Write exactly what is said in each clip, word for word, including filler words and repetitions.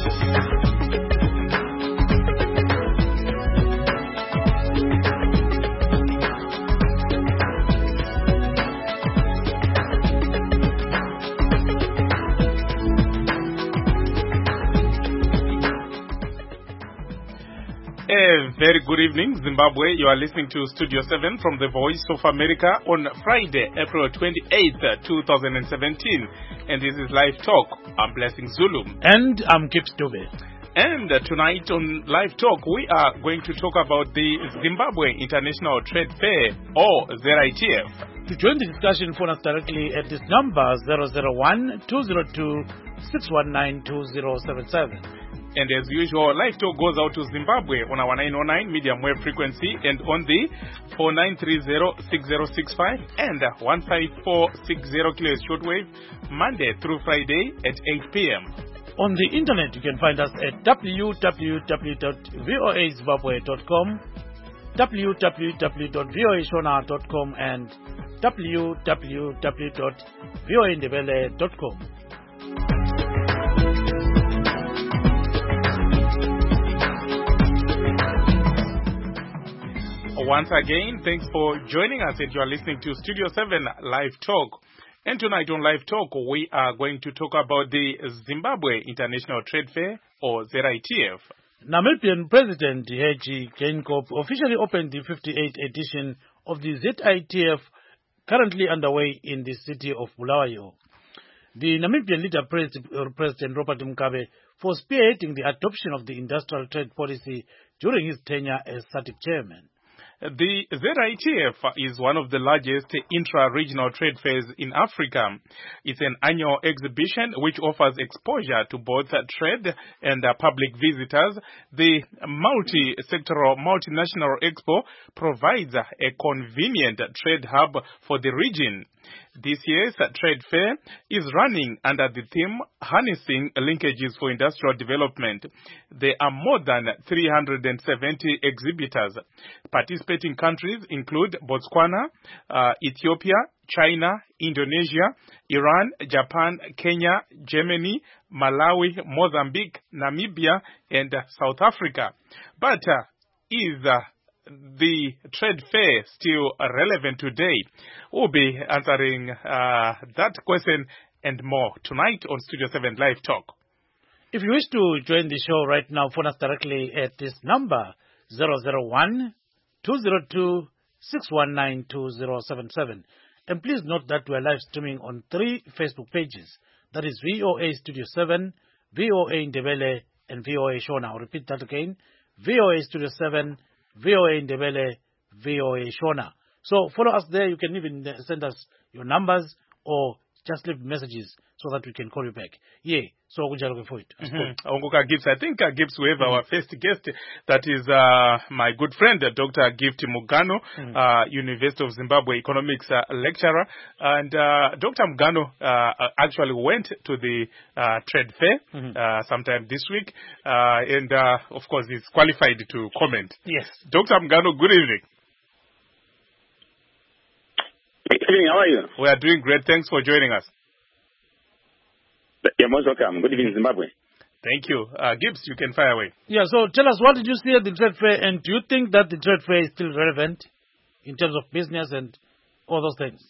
A very good evening, Zimbabwe. You are listening to Studio seven from the Voice of America on Friday, April twenty-eighth, twenty seventeen. And this is Live Talk. I'm Blessing Zulu. And I'm Gibbs Dube. And uh, tonight on Live Talk, we are going to talk about the Zimbabwe International Trade Fair, or Z I T F. To join the discussion, phone us directly at this number, zero zero one, two zero two, six one nine, two zero seven seven. And as usual, Live Talk goes out to Zimbabwe on our nine oh nine medium wave frequency and on the four nine three zero, six zero six five and one five four six zero kilohertz shortwave, Monday through Friday at eight p.m. On the internet, you can find us at w w w dot voa zimbabwe dot com, w w w dot voa shona dot com, and w w w dot voa ndebele dot com. Once again, thanks for joining us, and you are listening to Studio seven Live Talk. And tonight on Live Talk, we are going to talk about the Zimbabwe International Trade Fair, or Z I T F. Namibian President Hage Geingob officially opened the fifty-eighth edition of the Z I T F, currently underway in the city of Bulawayo. The Namibian leader praised President Robert Mugabe for spearheading the adoption of the industrial trade policy during his tenure as SADC chairman. The Z I T F is one of the largest intra-regional trade fairs in Africa. It's an annual exhibition which offers exposure to both trade and public visitors. The multi-sectoral, multinational expo provides a convenient trade hub for the region. This year's trade fair is running under the theme Harnessing Linkages for Industrial Development. There are more than three hundred seventy exhibitors. Participating countries include Botswana, uh, Ethiopia, China, Indonesia, Iran, Japan, Kenya, Germany, Malawi, Mozambique, Namibia, and uh, South Africa. But uh, is uh, the trade fair still relevant today? We'll be answering uh, that question and more tonight on Studio seven Live Talk. If you wish to join the show right now, phone us directly at this number, zero zero one, two zero two, six one nine, two zero seven seven. And please note that we are live streaming on three Facebook pages. That is V O A Studio seven, V O A Ndebele, and V O A Shona. I'll repeat that again. V O A Studio seven, V O A Ndebele, V O A Shona. So follow us there. You can even send us your numbers or just leave messages so that we can call you back. Yeah. So we're looking for it. Mm-hmm. Gibbs, I think uh, Gibbs, we have mm-hmm. our first guest. That is uh, my good friend, uh, Doctor Gift Mugano, mm-hmm. uh, University of Zimbabwe economics uh, lecturer. And uh, Doctor Mugano uh, actually went to the uh, trade fair mm-hmm. uh, sometime this week. Uh, and uh, of course, he's qualified to comment. Yes. Doctor Mugano, good evening. Good evening, how are you? We are doing great. Thanks for joining us. You're most welcome. Good evening, Zimbabwe. Thank you. Uh, Gibbs, you can fire away. Yeah, so tell us, what did you see at the trade fair, and do you think that the trade fair is still relevant in terms of business and all those things?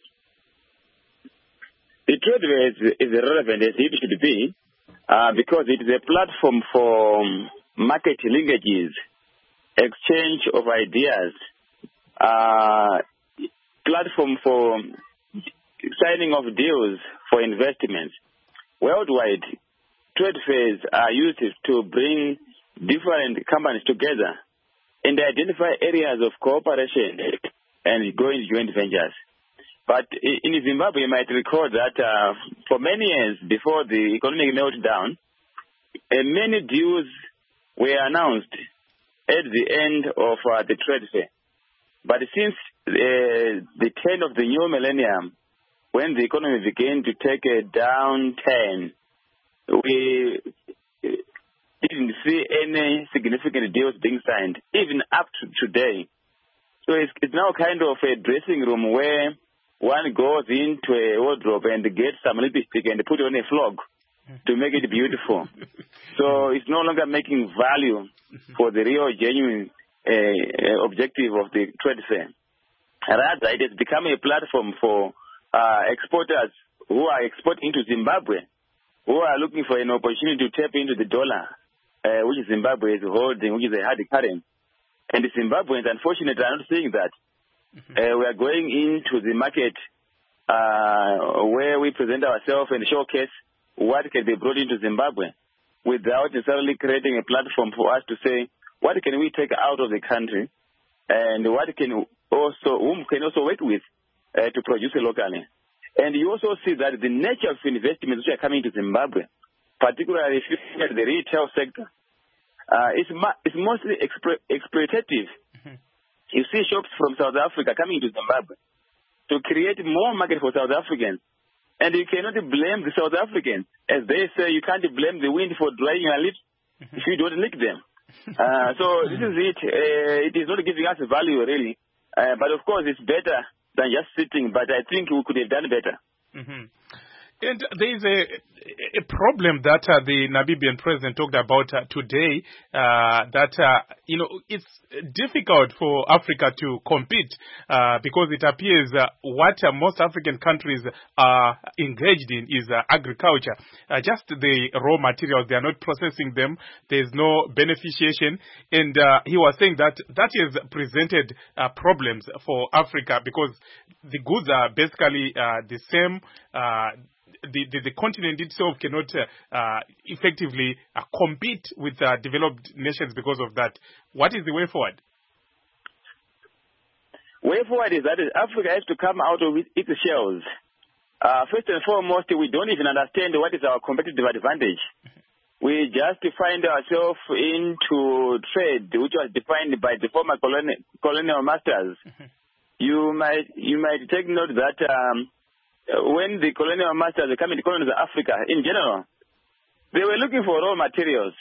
The trade fair is, is relevant as it should be uh, because it is a platform for market linkages, exchange of ideas, uh, platform for signing of deals for investments. Worldwide, trade fairs are used to bring different companies together and identify areas of cooperation and go into joint ventures. But in Zimbabwe, you might recall that uh, for many years before the economic meltdown, uh, many deals were announced at the end of uh, the trade fair. But since uh, the turn of the new millennium, when the economy began to take a downturn, we didn't see any significant deals being signed, even up to today. So it's, it's now kind of a dressing room where one goes into a wardrobe and gets some lipstick and put on a flog to make it beautiful. So it's no longer making value for the real, genuine uh, objective of the trade fair. Rather, it has become a platform for uh, exporters who are exporting to Zimbabwe, who are looking for an opportunity to tap into the dollar, uh, which Zimbabwe is holding, which is a hard currency. And the Zimbabweans, unfortunately, are not seeing that. Uh, we are going into the market uh, where we present ourselves and showcase what can be brought into Zimbabwe without necessarily creating a platform for us to say, what can we take out of the country and what can also, whom can also work with uh, to produce it locally. And you also see that the nature of investments which are coming to Zimbabwe, particularly if you look at the retail sector, uh, it's, it's mostly explo exploitative. Mm-hmm. You see shops from South Africa coming to Zimbabwe to create more market for South Africans. And you cannot blame the South Africans. As they say, you can't blame the wind for drying your lips mm-hmm. if you don't lick them. uh, so this is it. Uh, it is not giving us value, really. Uh, but, of course, it's better than just sitting. But I think we could have done better. Mm-hmm. And there is a, a problem that uh, the Namibian president talked about uh, today, uh, that, uh, you know, it's difficult for Africa to compete uh, because it appears uh, what uh, most African countries are engaged in is uh, agriculture. Uh, just the raw materials, they are not processing them. There's no beneficiation. And uh, he was saying that that has presented uh, problems for Africa because the goods are basically uh, the same. Uh, The, the, the continent itself cannot uh, uh, effectively uh, compete with uh, developed nations because of that. What is the way forward? Way forward is that Africa has to come out of its shells. Uh, first and foremost, we don't even understand what is our competitive advantage. We just find ourselves into trade, which was defined by the former colonial, colonial masters. you might you might take note that um, when the colonial masters were coming to colonize Africa, in general, they were looking for raw materials.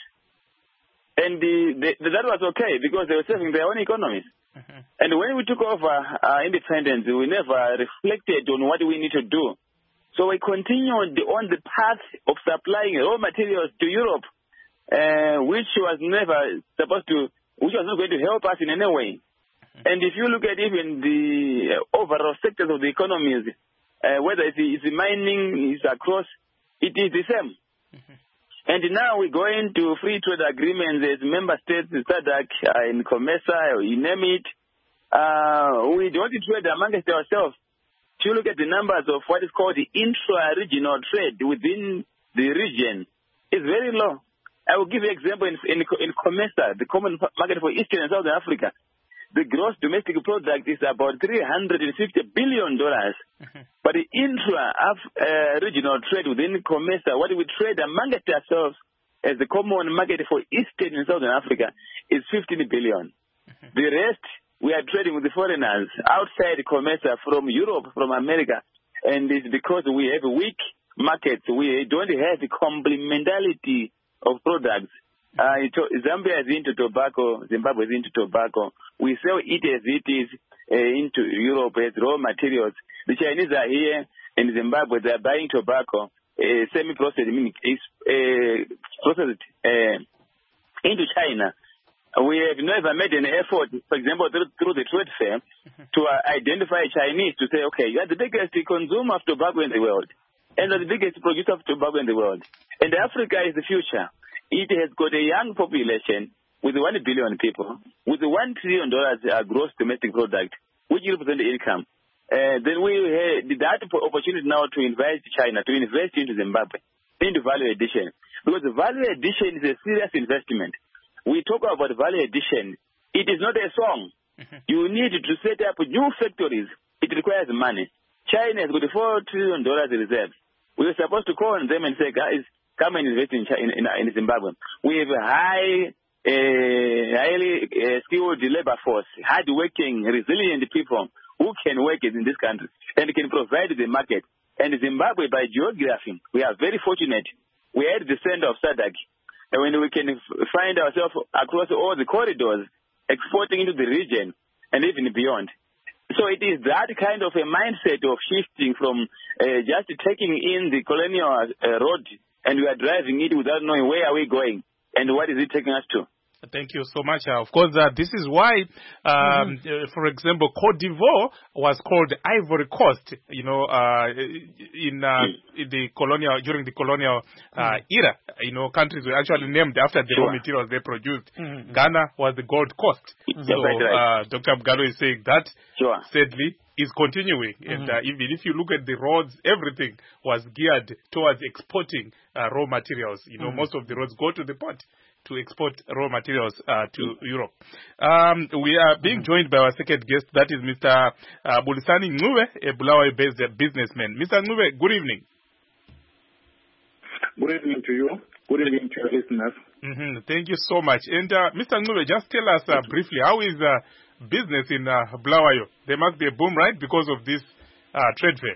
And the, the, that was okay because they were saving their own economies. Mm-hmm. And when we took over our independence, we never reflected on what we need to do. So we continued on the path of supplying raw materials to Europe, uh, which was never supposed to, which was not going to help us in any way. Mm-hmm. And if you look at even the overall sectors of the economies, Uh, whether it's, it's mining, it's across, it is the same. Mm-hmm. And now we go into free trade agreements as member states, SADC, uh, in COMESA, you name it. Uh, we don't trade amongst ourselves. If you look at the numbers of what is called the intra-regional trade within the region, it's very low. I will give you an example in, in, in COMESA, the Common Market for Eastern and Southern Africa. The gross domestic product is about three hundred fifty billion dollars. Mm-hmm. But the intra-regional uh, trade within COMESA, what we trade amongst ourselves as the common market for Eastern and Southern Africa is fifteen billion. Mm-hmm. The rest, we are trading with the foreigners outside COMESA from Europe, from America. And it's because we have weak markets. We don't have the complementarity of products. Uh, Zambia is into tobacco, Zimbabwe is into tobacco. We sell it as it is uh, into Europe as raw materials. The Chinese are here in Zimbabwe, they are buying tobacco, uh, semi-processed, meaning uh, processed uh, into China. We have never made an effort, for example, through, through the trade fair, to uh, identify Chinese to say, okay, you are the biggest consumer of tobacco in the world, and you are the biggest producer of tobacco in the world. And Africa is the future. It has got a young population with one billion people, with one trillion dollars uh, gross domestic product, which represents the income. Uh, then we had that opportunity now to invest China, to invest into Zimbabwe, into value addition. Because the value addition is a serious investment. We talk about value addition. It is not a song. Mm-hmm. You need to set up new factories. It requires money. China has got four trillion dollars reserves. We were supposed to call on them and say, guys, come and invest in, in, in, in Zimbabwe. We have a high, uh, highly uh, skilled labor force, hard-working, resilient people who can work in this country and can provide the market. And Zimbabwe, by geography, we are very fortunate. We are at the center of SADC. And when we can find ourselves across all the corridors, exporting into the region and even beyond. So it is that kind of a mindset of shifting from uh, just taking in the colonial uh, road and we are driving it without knowing where are we going and what is it taking us to. Thank you so much. Uh, of course, uh, this is why, um, mm-hmm. uh, for example, Cote d'Ivoire was called Ivory Coast, you know, uh, in, uh, in the colonial, during the colonial uh, mm-hmm. era. You know, countries were actually named after the sure. raw materials they produced. Mm-hmm. Ghana was the Gold Coast. Mm-hmm. So, right, right. Uh, Doctor Mgalo is saying that, sure. sadly, is continuing. Mm-hmm. And uh, even if you look at the roads, everything was geared towards exporting uh, raw materials. You know, mm-hmm. most of the roads go to the port to export raw materials uh, to mm-hmm. Europe. Um, we are being mm-hmm. joined by our second guest, that is Mister Uh, Bulisani Ncube, a Bulawayo-based businessman. Mister Ncube, good evening. Good evening to you. Good evening to your listeners. Mm-hmm. Thank you so much. And uh, Mister Ncube, just tell us uh, briefly, how is uh, business in uh, Bulawayo? There must be a boom, right, because of this uh, trade fair?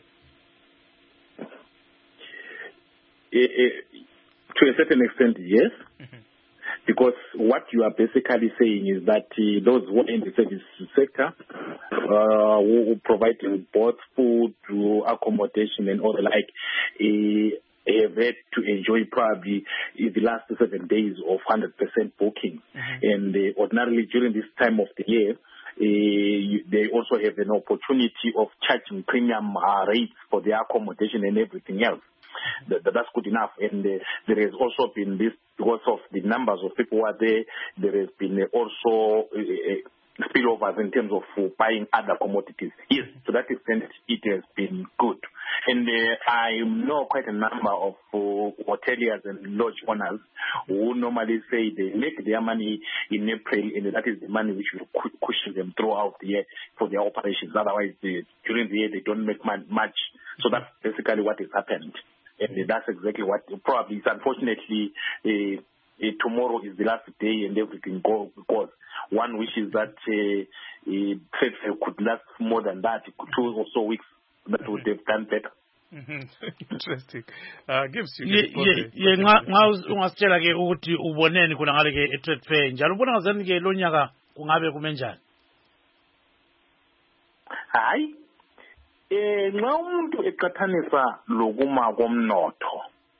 Uh, uh, to a certain extent, yes. Mm-hmm. Because what you are basically saying is that uh, those who are in the service sector, uh, who, who provide both food, accommodation, and all the like, uh, have had to enjoy probably the last seven days of one hundred percent booking. Mm-hmm. And uh, ordinarily during this time of the year, uh, they also have an opportunity of charging premium uh, rates for their accommodation and everything else. That, that's good enough. And uh, there has also been this, because of the numbers of people who are there, there has been uh, also uh, spillovers in terms of uh, buying other commodities. Yes, to that extent, it has been good. And uh, I know quite a number of uh, hoteliers and lodge owners who normally say they make their money in April, and that is the money which will cushion them throughout the year for their operations. Otherwise, they, during the year, they don't make much. So that's basically what has happened. And that's exactly what probably is. Unfortunately, uh, uh, tomorrow is the last day and everything go, goes. One wishes that uh, uh, trade fair could last more than that, two or so weeks, that mm-hmm. would have done better. Mm-hmm. Interesting. Uh, gives you ye nga ungasitshela ke ukuthi uboneni kuna ngale ke trade fair njalo ubona ngazani ke lo nyaka kungabe kumenjani? Hayi. Eh nxa umuntu eqathanisa lokuma komnotho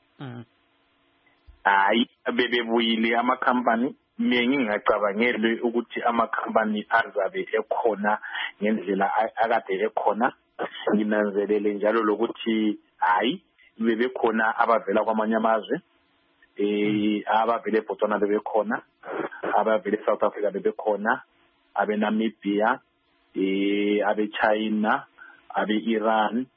hayi bebebuyile ama company mina ngingacabangeli ukuthi ama company azabe ekhona ngendlela akade ekhona. Nginanzelele njalo lokuthi hayi bebekhona abavela kwamanye amazwe eh abavela eBotswana bebekhona, abavela eSouth Africa bebekhona, abe Namibia, eh abe China, abe Iran,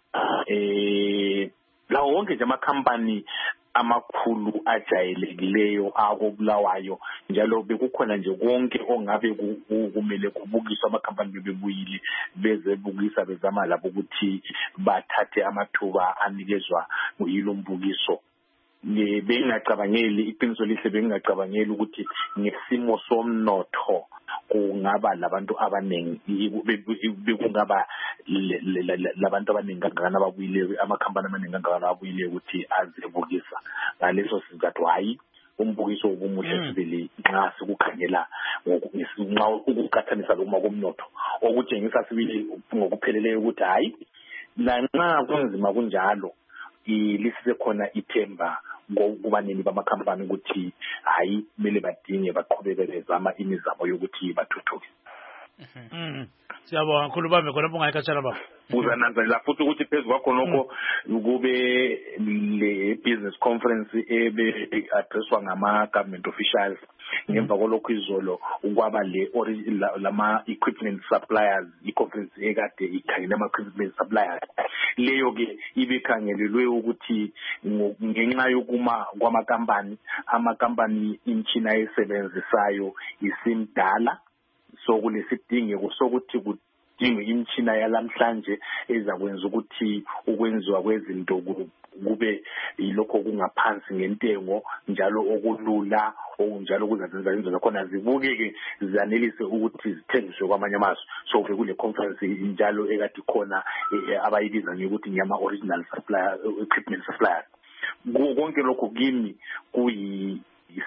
eh lawo wonke nje ama company amakhulu ajayelekileyo akobulawayo njalo bekukhona nje konke ongabe kumele kubukiswa ama company bebebuyile beze bukisa bezama lapho ukuthi bathathe amathuba anikezwa uyilo mbukiso. Bengingacabangeli iqiniso lihle bengingacabangeli ukuthi ngesimo somnotho kungaba labantu abaningi bekungaba labantu abaningi kangana ababuyile amakhampani amaningi kangana abuyile ukuthi azebukisa ngaleso sizathu hayi umbukiso obumuhle sibili nxa sikukhangela nxa ukuqathanisa lokuma komnotho okutshengisa sibili ngokupheleleyo ukuthi hayi lanxa kunzima kunjalo ilisise khona ithemba ngokubanini bamakhampani ukuthi hayi kumele badinge baqhubeke bezama imizamo yokuthi bathuthuke. Mhm. Siyabonga kakhulu bami khona bungayikhatshana baba. Uzananzelela futhi ukuthi phezulu kwakho lokho kube le business conference ebe addresswa ngama government officials ngemva kolokho izolo ukwaba le lama equipment suppliers i-conference ekade ikhangela ama equipment suppliers leyo ke ibekhangelelwe ukuthi ngenxa yokuma kwamakampani amakampani inchina esebenzisayo isimdala so kulesidingeko sokuthi kudingwe imchina yalamhlanje ezakwenza ukuthi ukwenziwa kwezinto kube yilokho kungaphansi ngentengo njalo okulula okunjalo kuzazenza indlela khona zibukeke zanelise ukuthi zithengiswe kwamanye amazwe. So kule conference njalo ekade khona abayibiza ukuthi ngiyama original supplier equipment suppliers. Konke lokho kimi kuyi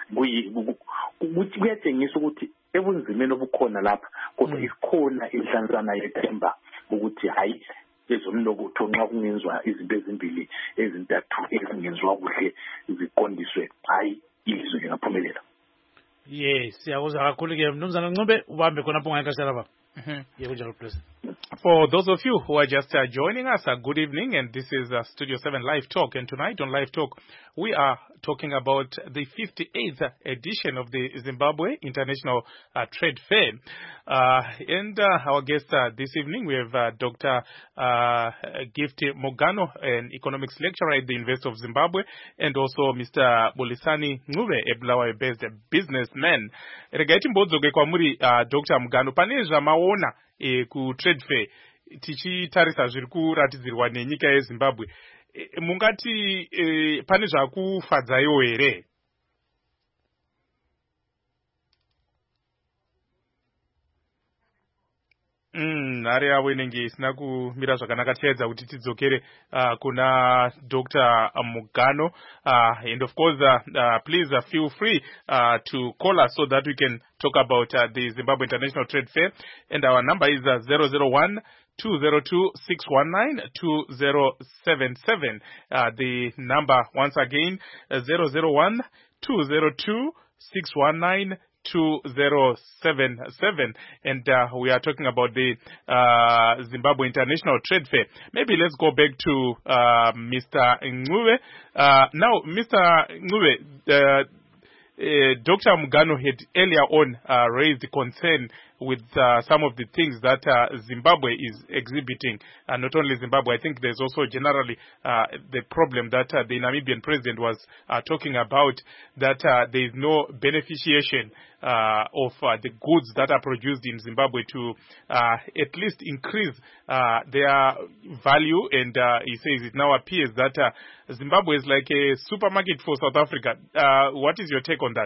kuyatshengisa ukuthi ebunzimeni obukhona lapha kodwa isikhona inhlanzana yethemba ukuthi hayi zomnotho nxa kungenzwa izinto ezimbili ezintathu ezingenziwa kuhle ziqondiswe hayi ilizwe lingaphumelela. Yes, siyakuzwa kakhulu ke Mnumzana Ncube ubambe khona phunga ixesha lapha. Yebo njalo President. For those of you who are just uh, joining us, uh, good evening, and this is uh, Studio seven Live Talk. And tonight on Live Talk, we are talking about the fifty-eighth edition of the Zimbabwe International uh, Trade Fair. Uh, and uh, our guest uh, this evening, we have uh, Doctor Uh, Gift Mogano, an economics lecturer at the University of Zimbabwe, and also Mister Bolisani Ncube, a Bulawayo-based businessman. Regarding mbodzo kwamuri uh, Doctor Mogano, pane zvamaona E, ku trade fair tichitarisa zviri kuratidzirwa nenyika yeZimbabwe, e, mungati e, pane zvakufadzaiwo here? Mm, nhare yavo inenge isina kumira zvakanaka. Tiedza kuti tidzokere uh, kuna Doctor Mogano, uh, and of course uh, uh, please uh, feel free uh, to call us so that we can talk about uh, the Zimbabwe International Trade Fair, and our number is uh, zero zero one two zero two six one nine two zero seven seven. Uh, the number once again uh, zero zero one two zero two six one nine two zero seven seven, and uh, we are talking about the uh, Zimbabwe International Trade Fair. Maybe let's go back to uh, Mister Ncube. Uh, now, Mister Ncube, uh, uh, Doctor Mogano had earlier on uh, raised concern with uh, some of the things that uh, Zimbabwe is exhibiting. Uh, not only Zimbabwe, I think there's also generally uh, the problem that uh, the Namibian president was uh, talking about, that uh, there is no beneficiation uh, of uh, the goods that are produced in Zimbabwe to uh, at least increase uh, their value. And uh, he says it now appears that uh, Zimbabwe is like a supermarket for South Africa. Uh, what is your take on that?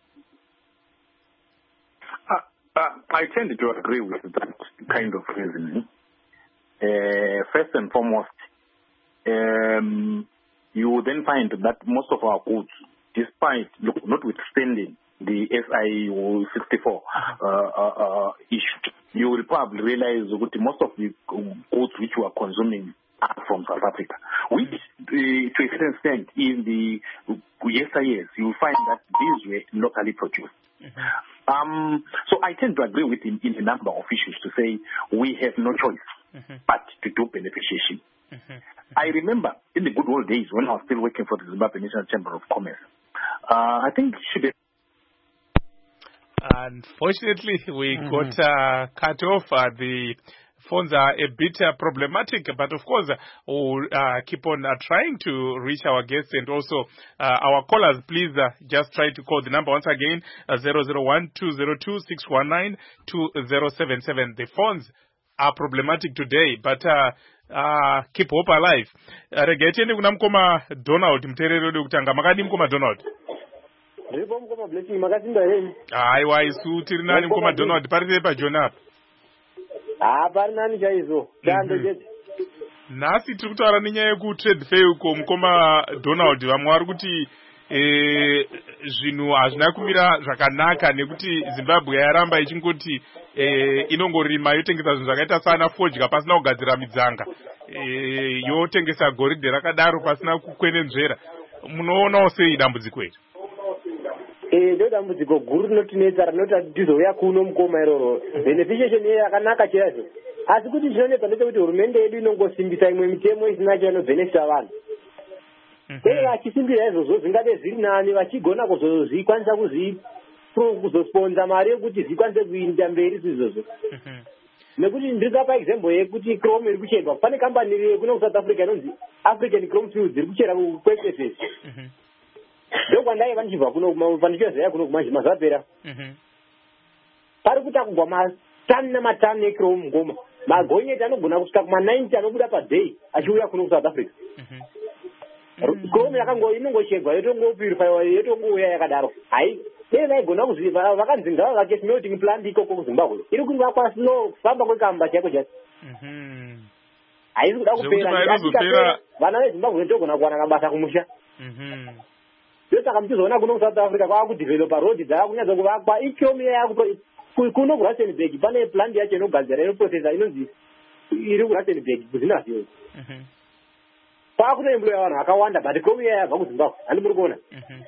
Uh, I tend to agree with that kind of reasoning. Uh, first and foremost, um, you will then find that most of our goods, despite, look, notwithstanding the S I sixty-four uh, uh, uh, issue, you will probably realize that most of the goods which we are consuming are from South Africa, which uh, to a certain extent in the S I S, you will find that these were locally produced. Mm-hmm. Um, so I tend to agree with him in a number of issues to say we have no choice mm-hmm. but to do beneficiation. Mm-hmm. I remember in the good old days when I was still working for the Zimbabwe National Chamber of Commerce, uh, I think should be. Unfortunately, we mm-hmm. got uh, cut off. Uh, the phones are a bit uh, problematic, but of course, uh, we'll uh, keep on uh, trying to reach our guests, and also uh, our callers. Please uh, just try to call the number once again, uh, zero zero one two zero two six one nine two zero seven seven. The phones are problematic today, but uh, uh, keep hope alive. Regetieni kuna mkoma Donald mterere ode kutanga. Makadi mkoma Donald? Ndipo mkoma Blessing makasinda heni. Aiwa isu tiri nani mkoma Donald pari pa Jonah. Ah, pari nani chaizo. Dando chete. Nasi tiri kutaura nenyaya yeku trade fair uko mkoma Donald, vamwe vari kuti eh zvinhu hazvina kumira zvakanaka nekuti Zimbabwe yaramba ichingoti eh inongorima yotengesa zvinhu zvakaita sana fodya pasina kugadzira midzanga, eh yotengesa goridhe rakadaro pasina kukwenenzvera. Munoona sei dambudziko iri? Eh ndo dambudziko guru rinotinetsa rinoti tizouya kuno mukoma iroro. Beneficiation ye yakanaka chaizvo. Asi kuti zvinonetsa ndechekuti hurumende yedu inongosimbisa imwe mitemo isina chainobenefita vanhu. Dei achisimbira izvozvo zvingade zviri nani vachigona kuzozvikwanisa kuzosponza mari yekuti zvikwanise kuinda mberi izvozvo. Nekuti ndikapa example yekuti Chrome iri kucherwa. Pane kambani iri kuno South Africa inonzi African Chrome Fields iri kuchera kuKwekwe. Ndo kwandaiva ndichibva kuno pandichoziva kuno kumanje mazapera. Pari kuta kugwa matani namatani eChrome ngoma. Magonyeti anogona kusvika kuma ninety anobuda paday achiuya kuno South Africa. Chrome yakango inongochegwa yotongopurifyiwa yotongouya yakadaro. Hai dei vaigona kuziva vakanzi ngava vake smelting plant ikoko kuZimbabwe iri kuvakwa slow kufamba kwekamba chako chako. Haisi kuda kupera vana veZimbabwe ndogona kuwana mabasa kumusha. Ndosaka mchizoona kuno South Africa kwakudevelopa road dzaakunyadza kuvakwa iChrome yakuto kuno kuRustenburg pane plant yacho inogadzira inoprocessor inonzi iri kuRustenburg kuzinazio kwakunoemploya vanhu vakawanda but kouya yabva kuZimbabwe handi muri kuona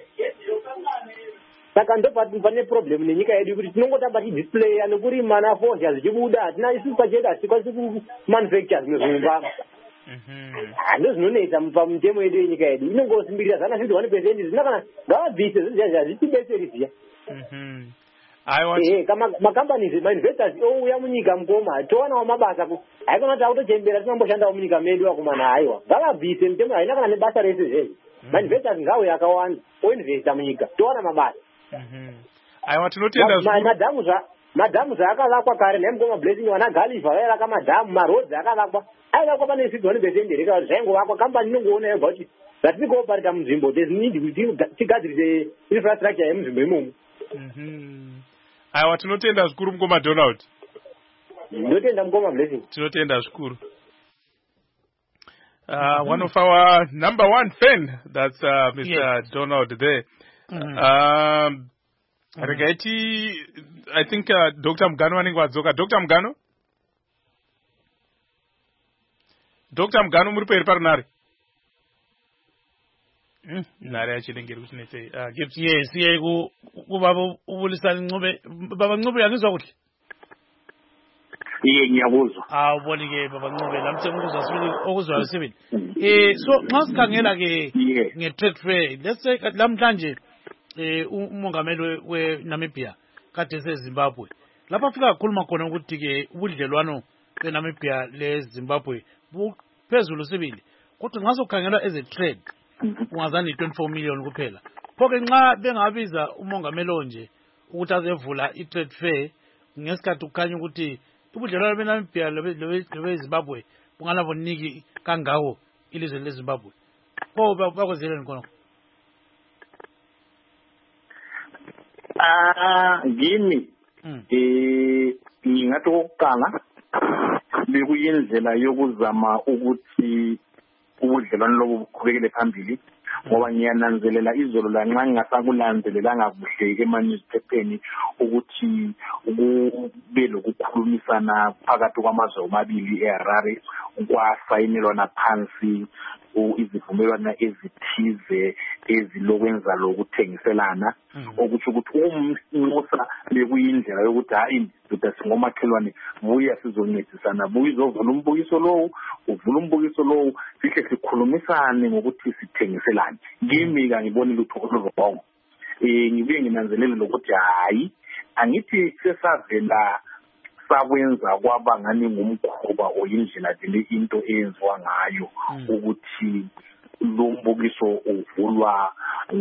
saka ndo pane problem nenyika yedu kuti tinongotamba tidisplaya nekurima nafozha zvichibuda hatina isusu pachedu hatikwanisi kumanufacture zvimwe zvimba ndo zvinonetsa pamutemo yedu yenyika yedu inongosimbirira zana fifty one percent zvina kana ngavabvise zvezvazvi hazvitibetseri ziya macompanies mainvestors ouya munyika mukoma towanawo mabasa haikona kuti akutochembera tinamboshandawo munyika medu akumana haiwa ngavabvise mutemo haina kana nebasa rese zvezvo mainvestors ngauya akawanda oinvesta munyika towana mabasa aiwa tinotenda madhamu madhamu zvaakavakwa kare naimukoma blessing vana galiva vaivaka madhamu marodzi akavakwa aivakwa pane fifty one percent reka zvaingovakwa kambani inongoona yoga kuti zvatiri kuoparita munzvimbo tezinidi kuti tigadzirise infrastructure yemunzvimbo imomo aiwa tinotenda zvikuru mukoma Donald. Ndotenda mukoma blessing. Tinotenda zvikuru. Uh, one of our number one fan, that's uh, Mister Yes. Donald there. Mm-hmm. Um, mm-hmm. I think uh, Doctor Mgano waningwadzoka. Doctor Mgano? Doctor Mgano muri peri parinari? Nare achilengeri kuti nese uh, gives yes ye ku kubaba ubulisana Ncube baba Ncube yakuzwa kuhle iye ngiyabuzwa awuboni ke baba Ncube lamthe ngikuzwa sibili okuzwa sibili eh so nxa sikhangela ke nge trade fair let's say lamhlanje eh umongameli we Namibia kade seZimbabwe lapha afika ukukhuluma khona ukuthi ke ubudlelwano beNamibia leZimbabwe buphezulu sibili kodwa nxa sokhangela as a trade ungazani twenty-four million kuphela phoke nxa bengabiza umongameli onje ukuthi azevula i-trade fair ngesikhathi ukukhanya ukuthi ubudlelwano beNamibia leZimbabwe bunganaboniki kangako ilizwe leZimbabwe pho bakwenzeleni khonokho ah ngimi eh ngingathi okokuqala bekuyindlela yokuzama ukuthi ubudlelwano lobu buqhubekele phambili ngoba ngiyananzelela izolo lanxa ngingasakulandelelanga kuhle ema-newspapers ukuthi kube lokukhulumisana phakathi kwamazwe omabili eHarare kwasayinelwana phansi izivumelwano ezithize ezilokwenza lokuthengiselana okuthi ukuthi umnxusa bekuyindlela yokuthi hayi ndoda singomakhelwane buya sizoncedisana buya izovula umbukiso lowo uvula umbukiso lowo sihle sikhulumisane ngokuthi sithengiselane kimi ngibona lutho oluvongo eh ngibuye nginanzelele lokuthi hayi angithi sesavela sakwenza kwaba ngani ngumkhuba oyindlela le into eyenziwa ngayo ukuthi lo mbukiso uvulwa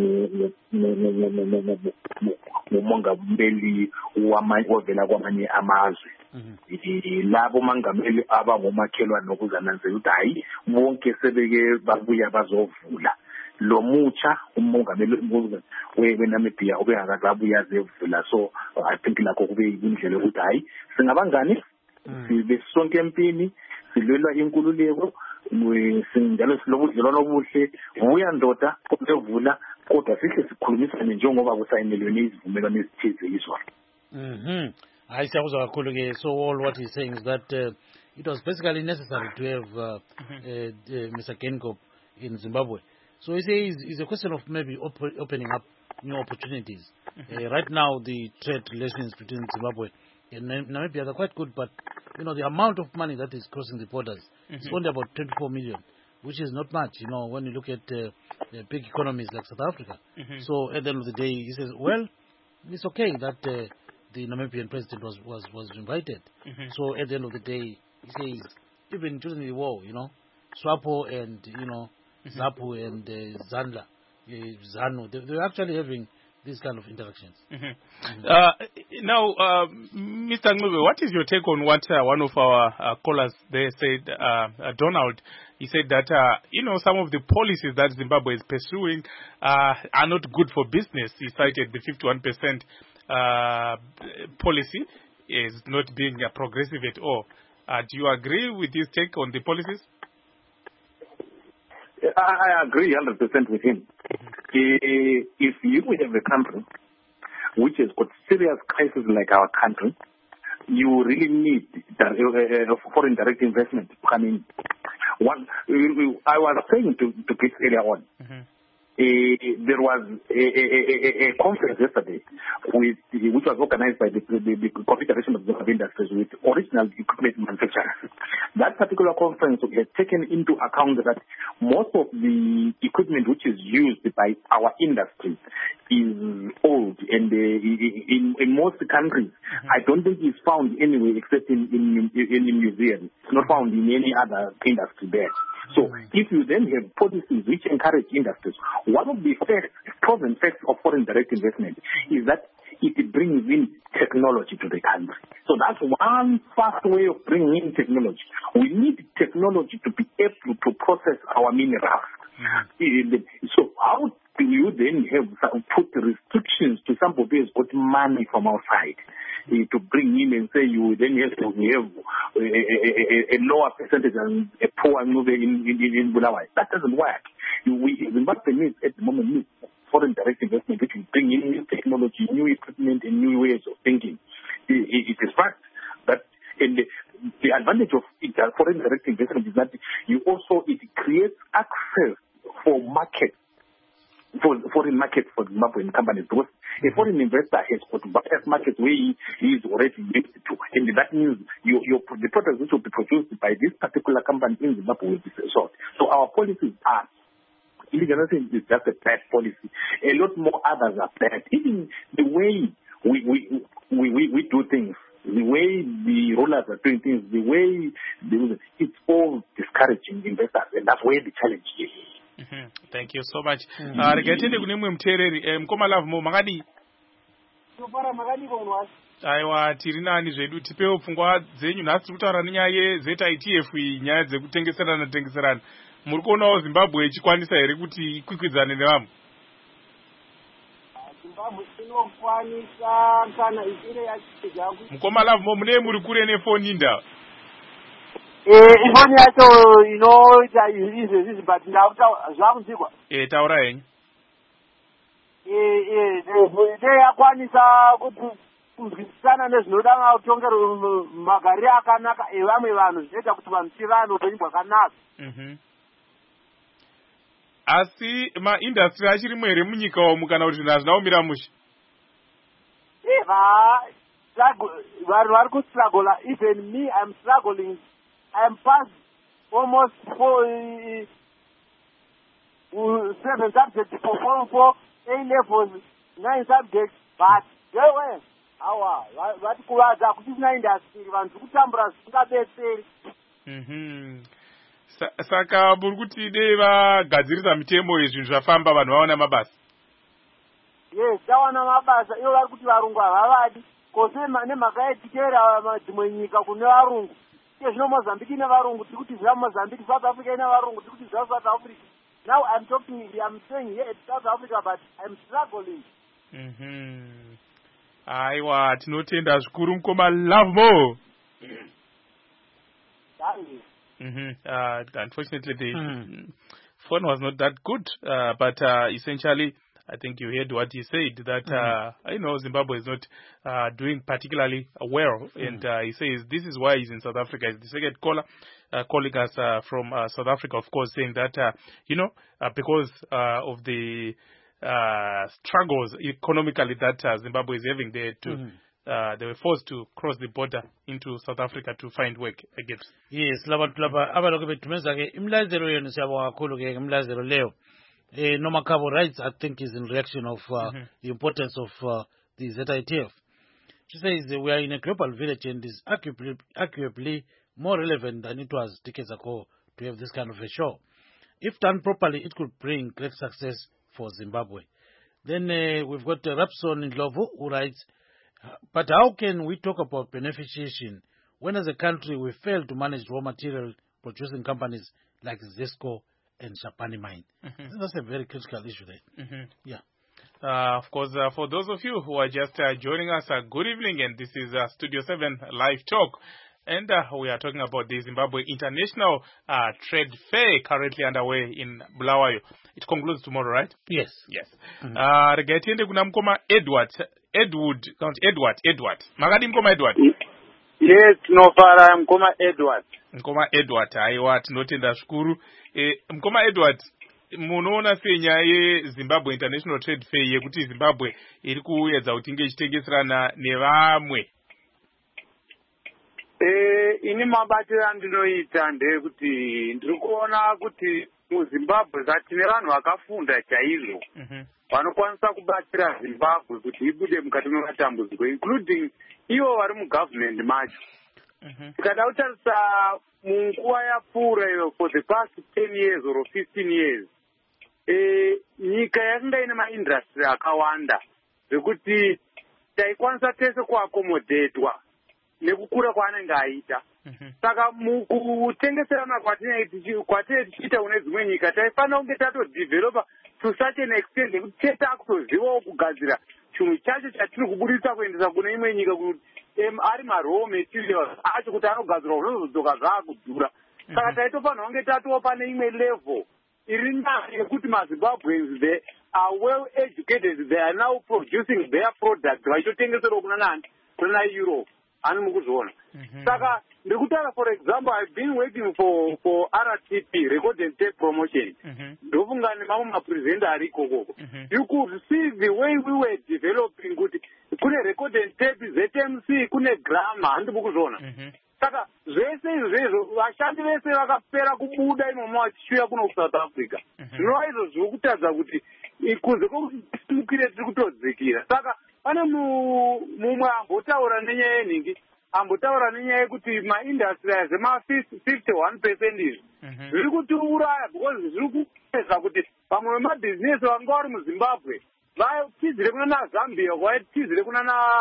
ngumongameli ovela kwamanye amazwe labo mangameli abangomakhelwane nokuzananzela ukuthi hayi bonke sebeke babuya bazovula lo mutsha umongameli weNamibia obengakabuya zevula so I think lakho kube indlela yokuthi hayi singabangani sibe sonke empini silwela inkululeko njalo silobudlelwano obuhle buya ndoda kodwa kodwa sihle sikhulumisane njengoba kusayinelwe izivumelwano ezithize izwa mhm hayi siyakuzwa kakhulu ke so all what he's saying is that uh, it was basically necessary to have uh, uh, uh, Mister Geingob in Zimbabwe. So he says it's a question of maybe op opening up new opportunities. Mm-hmm. uh, right now, the trade relations between Zimbabwe and Namibia are quite good, but you know the amount of money that is crossing the borders mm-hmm. is only about twenty-four million, which is not much. You know, when you look at uh, uh, big economies like South Africa. Mm-hmm. So at the end of the day, he says, well, it's okay that uh, the Namibian president was was was invited. Mm-hmm. So at the end of the day, he says even during the war, you know, SWAPO and you know. Mm-hmm. ZAPU and uh, Zandla, uh, ZANU, they, they're actually having these kind of interactions. Mm-hmm. Mm-hmm. Uh, now, uh, Mister Ncube, what is your take on what uh, one of our uh, callers there said, uh, uh, Donald? He said that, uh, you know, some of the policies that Zimbabwe is pursuing uh, are not good for business. He cited the fifty-one percent uh, policy is not being uh, progressive at all. Uh, do you agree with his take on the policies? I agree one hundred percent with him. Mm-hmm. If you have a country which has got serious crises like our country, you really need uh, of foreign direct investment coming. One, I was saying to, to Chris earlier on, mm-hmm. Uh, there was a, a, a, a conference yesterday with, which was organized by the, the, the Confederation of Zimbabwe Industries with original equipment manufacturers. That particular conference had taken into account that most of the equipment which is used by our industry is old, and uh, in, in most countries, mm-hmm. I don't think it's found anywhere except in, in, in, in museums. It's not found in any other industry there. So if you then have policies which encourage industries, one of the facts, proven facts of foreign direct investment is that it brings in technology to the country. So that's one fast way of bringing in technology. We need technology to be able to process our minerals. Mm-hmm. So how do you then have put restrictions to somebody who's got money from outside uh, to bring in and say you then have to have a, a, a lower percentage than a poor movie in, in, in Bulawayo? That doesn't work. We, Zimbabwe needs at the moment needs foreign direct investment which will bring in new technology, new equipment, and new ways of thinking. It, it, it is fact that in the, the advantage of foreign direct investment is that you also it creates access for market, for foreign market for Zimbabwean companies, because a foreign investor has got various markets where he, he is already linked to, and that means you, your, the products which will be produced by this particular company in Zimbabwe will be sold. So our policies are, illegal is just a bad policy. A lot more others are bad. Even the way we we we, we, we do things, the way the rulers are doing things, the way they, it's all discouraging investors, and that's where the challenge is. Mm-hmm. Thank you so much. Regatende kune mwe mtereri mkoma love mo makadi. Topara makadi konwa. Aiwa tiri nani zvedu tipewo pfungwa dzenyu nhasi kutaura nenyaya Z I T F nyaya dzekutengeserana tengeserana. Muri kuonawo Zimbabwe ichikwanisa here kuti ikwikwidzaane nevamwe? Zimbabwe inokwanisa kana ichire yachiga. Mukoma love mo mune muri kure nefoni nda. Eh ifoni yacho inoita izvi izvi but ndauta zvakunzikwa. Eh taura henyu. Eh eh nde yakwanisa kuti kunzwisana nezvinoda kutongera magariro akanaka evamwe vanhu zvinoita kuti vanhu tivane upenyu hwakanaka. Mhm. Asi ma-industry achiri mwere munyika umu kana kuti hazvina kumira mushe? Eva, vanhu vari kustruggle. Even me, I'm struggling. I'm past almost four, uh, seven subjects for form four, A levels, nine subjects, but they were. Awa, vati kuvaza kuti sina industry, vanhu kutambura zvisingabetseri. Mhm. Saka muri kuti dei vagadzirisa mitemo yezvinhu zvafamba vanhu vaona mabasa? Yes, tawana mabasa. Ivo vari kuti varungu havavadi. Kose nemhaka yetikera dzimwe nyika kune varungu. Iye zvino Mozambique nevarungu, tiri kuti zva Mozambique, South Africa nevarungu, tiri kuti zva South Africa. Now I'm talking, I'm saying here it's South Africa, but I'm struggling. Mhm. Aiwa, tinotenda zvikuru mukoma love mo. Mm-hmm. Uh, unfortunately, the mm. phone was not that good, uh, but uh, essentially, I think you heard what he said, that mm. uh, I know Zimbabwe is not uh, doing particularly well, mm. and uh, he says this is why he's in South Africa. It's the second caller uh, calling us uh, from uh, South Africa, of course, saying that, uh, you know, uh, because uh, of the uh, struggles economically that uh, Zimbabwe is having there to... Mm. Uh, they were forced to cross the border into South Africa to find work again. Yes, labantu laba abaloke betumeza ke imlazelo yenu siyabonga kakhulu ke imlazelo leyo. Eh Noma Kabo writes, I think, is in reaction of uh, mm-hmm. the importance of uh, the Z I T F. She says uh, we are in a global village and is arguably, arguably more relevant than it was decades ago to have this kind of a show. If done properly, it could bring great success for Zimbabwe. Then uh, we've got uh, Rapson Ndlovu who writes, but how can we talk about beneficiation when as a country we fail to manage raw material producing companies like Zesco and Shapani Mine? Mm-hmm. That's a very critical issue there. Mm-hmm. Yeah. Uh, of course, uh, for those of you who are just uh, joining us, uh, good evening, and this is uh, Studio seven Live Talk. And uh, we are talking about the Zimbabwe International uh, Trade Fair currently underway in Bulawayo. It concludes tomorrow, right? Yes. Yes. Regatiende kuna mkoma Edward. Edward. Edward. Edward. Magadi mkoma Edward. Yes, tinofara mukoma Edward. Mukoma Edward, haiwa tinotenda zvikuru. E, mukoma Edward, munoona sei nyaya yeZimbabwe International Trade Fair yekuti Zimbabwe iri kuedza kuti inge ichitengeserana nevamwe? Eh, ini mabatiro andinoita ndekuti ndiri kuona kuti muZimbabwe tine vanhu vakafunda chaizvo vanokwanisa kubatsira Zimbabwe kuti ibude mukati mematambudziko, including ivo vari mugovernment macho. Tikada kutarisa munguva yapfuura iyo for the past ten years or fifteen years, eh, nyika yakanga ine maindustry akawanda zvekuti taikwanisa tese kuakomodhetwa nekukura kwaanenge aita. Saka mukutengeserana kwatinenge tichiita kune dzimwe nyika taifanira kunge tatodevelopa to such an extent yekuti tese takutozivawo kugadzira chinhu chacho chatiri kuburitsa kuendesa kune imwe nyika kuti ari maraw materials acho kuti anogadzirwa zvinozodzoka zvaakudhura. Saka taitofanira kunge tatova pane imwe level iri nani yekuti maZimbabweans they are well educated, they are now producing their products vachitotengeserawo kuna nani, kuna Europe. Ani mukuzviona. Saka ndikutaura, for example, I've been working for for R T P, Record and Tape Promotion. Ndofunga nemamwe mapresenter ari ikoko. You could see the way we were developing kuti kune Record and Tape, Z M C, kune Grammar, handi mukuzviona. Saka zvese izvezvo vashandi vese vakapera kubuda imomo vachishuya kuno kuSouth Africa. Zvinova izvo zviri kutadza kuti kunze kwokusimukire tiri kutodzikira. Saka pane mumwe ambotaura nenyaya yenhingi, ambotaura nenyaya yekuti maindustry azema fifty-one percent izvi zviri kutiuraya because zviri kuedza kuti vamwe vemabhizinesi vanga vari muZimbabwe vatizire kuna naZambia, vatizire kuna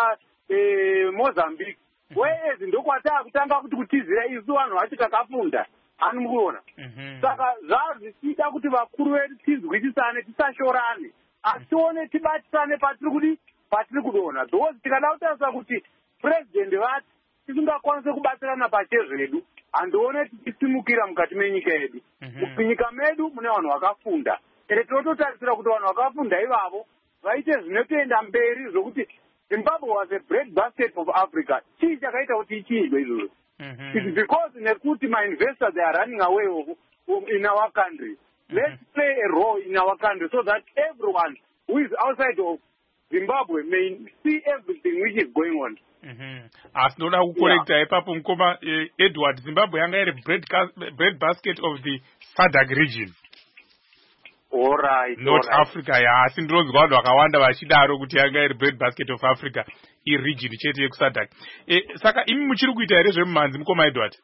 naMozambique. Whereas ndokwataa kutanga kuti kutizira isu vanhu vacho takafunda, ani mukuona. Saka zvava zvichida kuti vakuru vedu tizwisisane, tisashorane, asi tione tibatisane patiri kuti patiri kudoona. Because tikada kutarisa kuti president vati tisingakwanise kubatsirana pachezvedu, handione tichisimukira mukati menyika yedu. Munyika medu mune vanhu vakafunda, ende tinototarisira kuti vanhu vakafunda ivavo vaite zvinotoenda mberi zvokuti Zimbabwe was a bread basket of Africa. Chii chakaita kuti ichiidwe izvozvo? It's because nekuti ma-investors they are running away of, of, in our country. Let's play a role in our country so that everyone who is outside of Zimbabwe may see everything which is going on. Asi ndoda kukorekta ipapo mukoma Edward, Zimbabwe yanga iri bread basket of the S A D C region. All right, Not all right. Africa, ya asi ndinonzwa vanhu vakawanda vachidaro kuti yanga iri bread basket of Africa, i region chete yeku S A D C. E, saka imi muchiri kuita here zvemumhanzi mukoma Edward?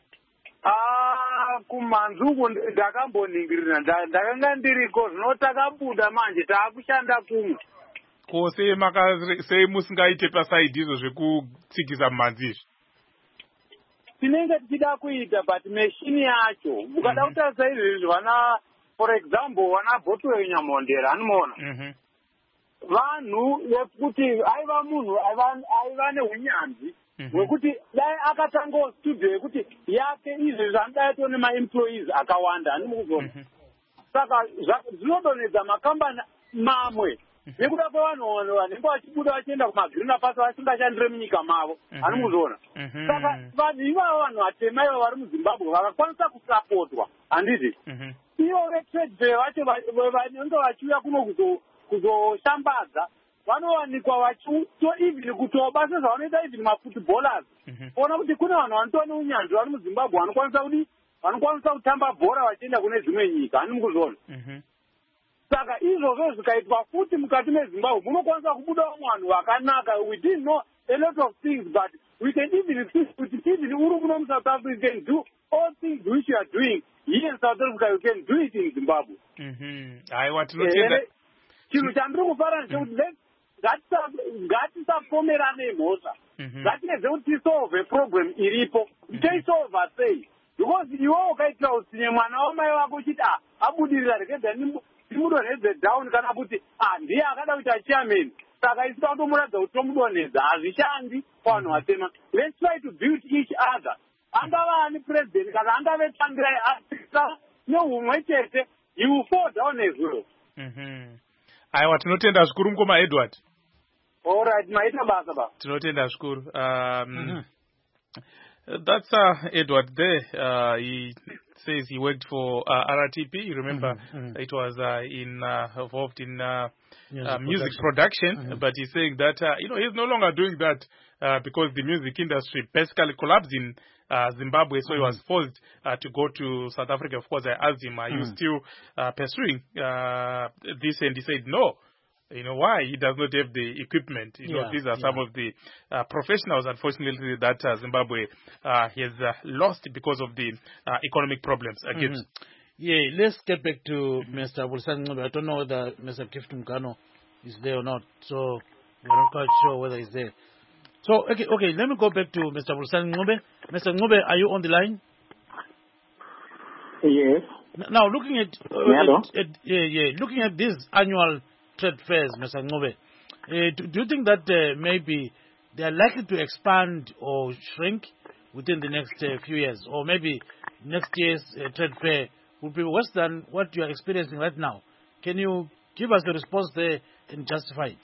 Ah, kumhanzi uko ndakamboningirira, ndakanga ndiriko, zvino takabuda manje taakushanda kumwe. Ko sei maka sei musingaite pasaidi izvo zvekutsikisa mumhanzi izvi? Tinenge tichida kuita but machine yacho mukada kutarisa izvezvi vana, for example, vana Botwe Nyamondera anoona vanhu vekuti aiva munhu aiva neunyanzvi hwekuti dai akatangawo studio yekuti yake izvi zvanodai tone maemployees akawanda ani mukuzona. Saka zvinodonedza makambani mamwe nekuda kwevanhu vanenge vachibuda vachienda kumagreen pasi vasingashandire munyika mavo ani mukuzona. Saka vanhu ivavo vanhu vatema ivo vari muZimbabwe vakakwanisa kusapotwa handizvi. Ivo vetrade fair vacho vanenge vachiuya kuno kuzoshambadza vanowanikwa vachito even kutobasa zvavanoita even mafootballers. Kuona kuti kune vanhu vanotova neunyanzvi vari muZimbabwe vanokwanisa kudi vanokwanisa kutamba bhora vachienda kune dzimwe nyika ani mukuzona. Saka izvozvo zvikaitwa futi mukati meZimbabwe munokwanisa kubudawo vanhu vakanaka. We didn't know a lot of things but we can even see kuti even uri kuno muSouth Africa can do all things which you are doing here in South Africa, you can do it in Zimbabwe. Haiwa tinotenda. Chinhu chandiri kufara ndechekuti ngatisapomerane mhosva, ngatiedze kuti tisolve problem iripo. Toisolva sei? Because iwewe ukaitira utsinye mwana wamai vako uchiti ah abudirira regedza timudonhedze down kana kuti ah ndiye akada kuita chairman. Saka isi tautomuradza kuti tomudonhedza hazvishandi kuvanhu vatema. Let's try to build each other. Angava ani president kana angave tangirai asika neumwe chete, you will fall down as well. Aiwa tinotenda zvikuru mukoma Edward. All right, maita basa ba. Tinotenda zvikuru. Um, Uh, That's uh, Edward there. Uh, he says he worked for uh, R R T P. You remember, Mhm, mhm. it was uh, in uh, involved in uh, Music uh, music production. production. Mhm. But he's saying that uh, you know he's no longer doing that uh, because the music industry basically collapsed in uh, Zimbabwe. So he was forced uh, to go to South Africa. Of course, I asked him, "Are you Mhm. still uh, pursuing uh, this?" And he said, "No." You know why? He does not have the equipment. You know, Yeah, these are some yeah. of the uh, professionals, unfortunately, that uh, Zimbabwe uh, has uh, lost because of the uh, economic problems. Uh, Gibbs. Mhm. Yeah, let's get back to Mister Bulisani Ncube. I don't know whether Mister Gift Mgano is there or not, so we're not quite sure whether he's there. So, okay, okay, let me go back to Mister Bulisani Ncube. Mister Ncube, are you on the line? Yes. N- Now, looking at, uh, Hello? at, at yeah, yeah, looking at these annual trade fairs, Mister Ncube, uh, do, do you think that uh, maybe they are likely to expand or shrink within the next uh, few years, or maybe next year's uh, trade fair will be worse than what you are experiencing right now? Can you give us a response there and justify it?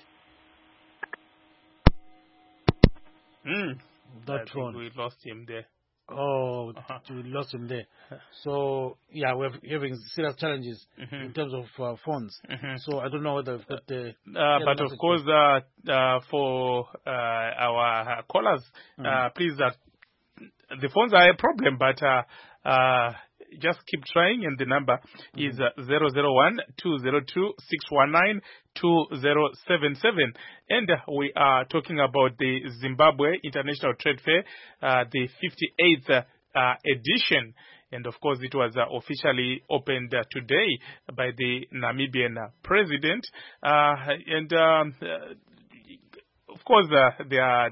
Mm. That I think one. we lost him there. Oh, Uh-huh. we lost him there. So, yeah, we're having serious challenges Mhm. in terms of uh, funds. Mhm. So, I don't know whether we've got the... Uh, but of message course, uh, uh, for uh, our uh, callers, uh, please, uh, the phones are a problem, but uh, uh, just keep trying, and the number is uh, zero zero one two zero two six one nine two zero seven seven. And uh, we are talking about the Zimbabwe International Trade Fair, uh, the fifty-eighth uh, uh, edition. And of course, it was uh, officially opened uh, today by the Namibian uh, president. Uh, and um, uh, of course, uh, there are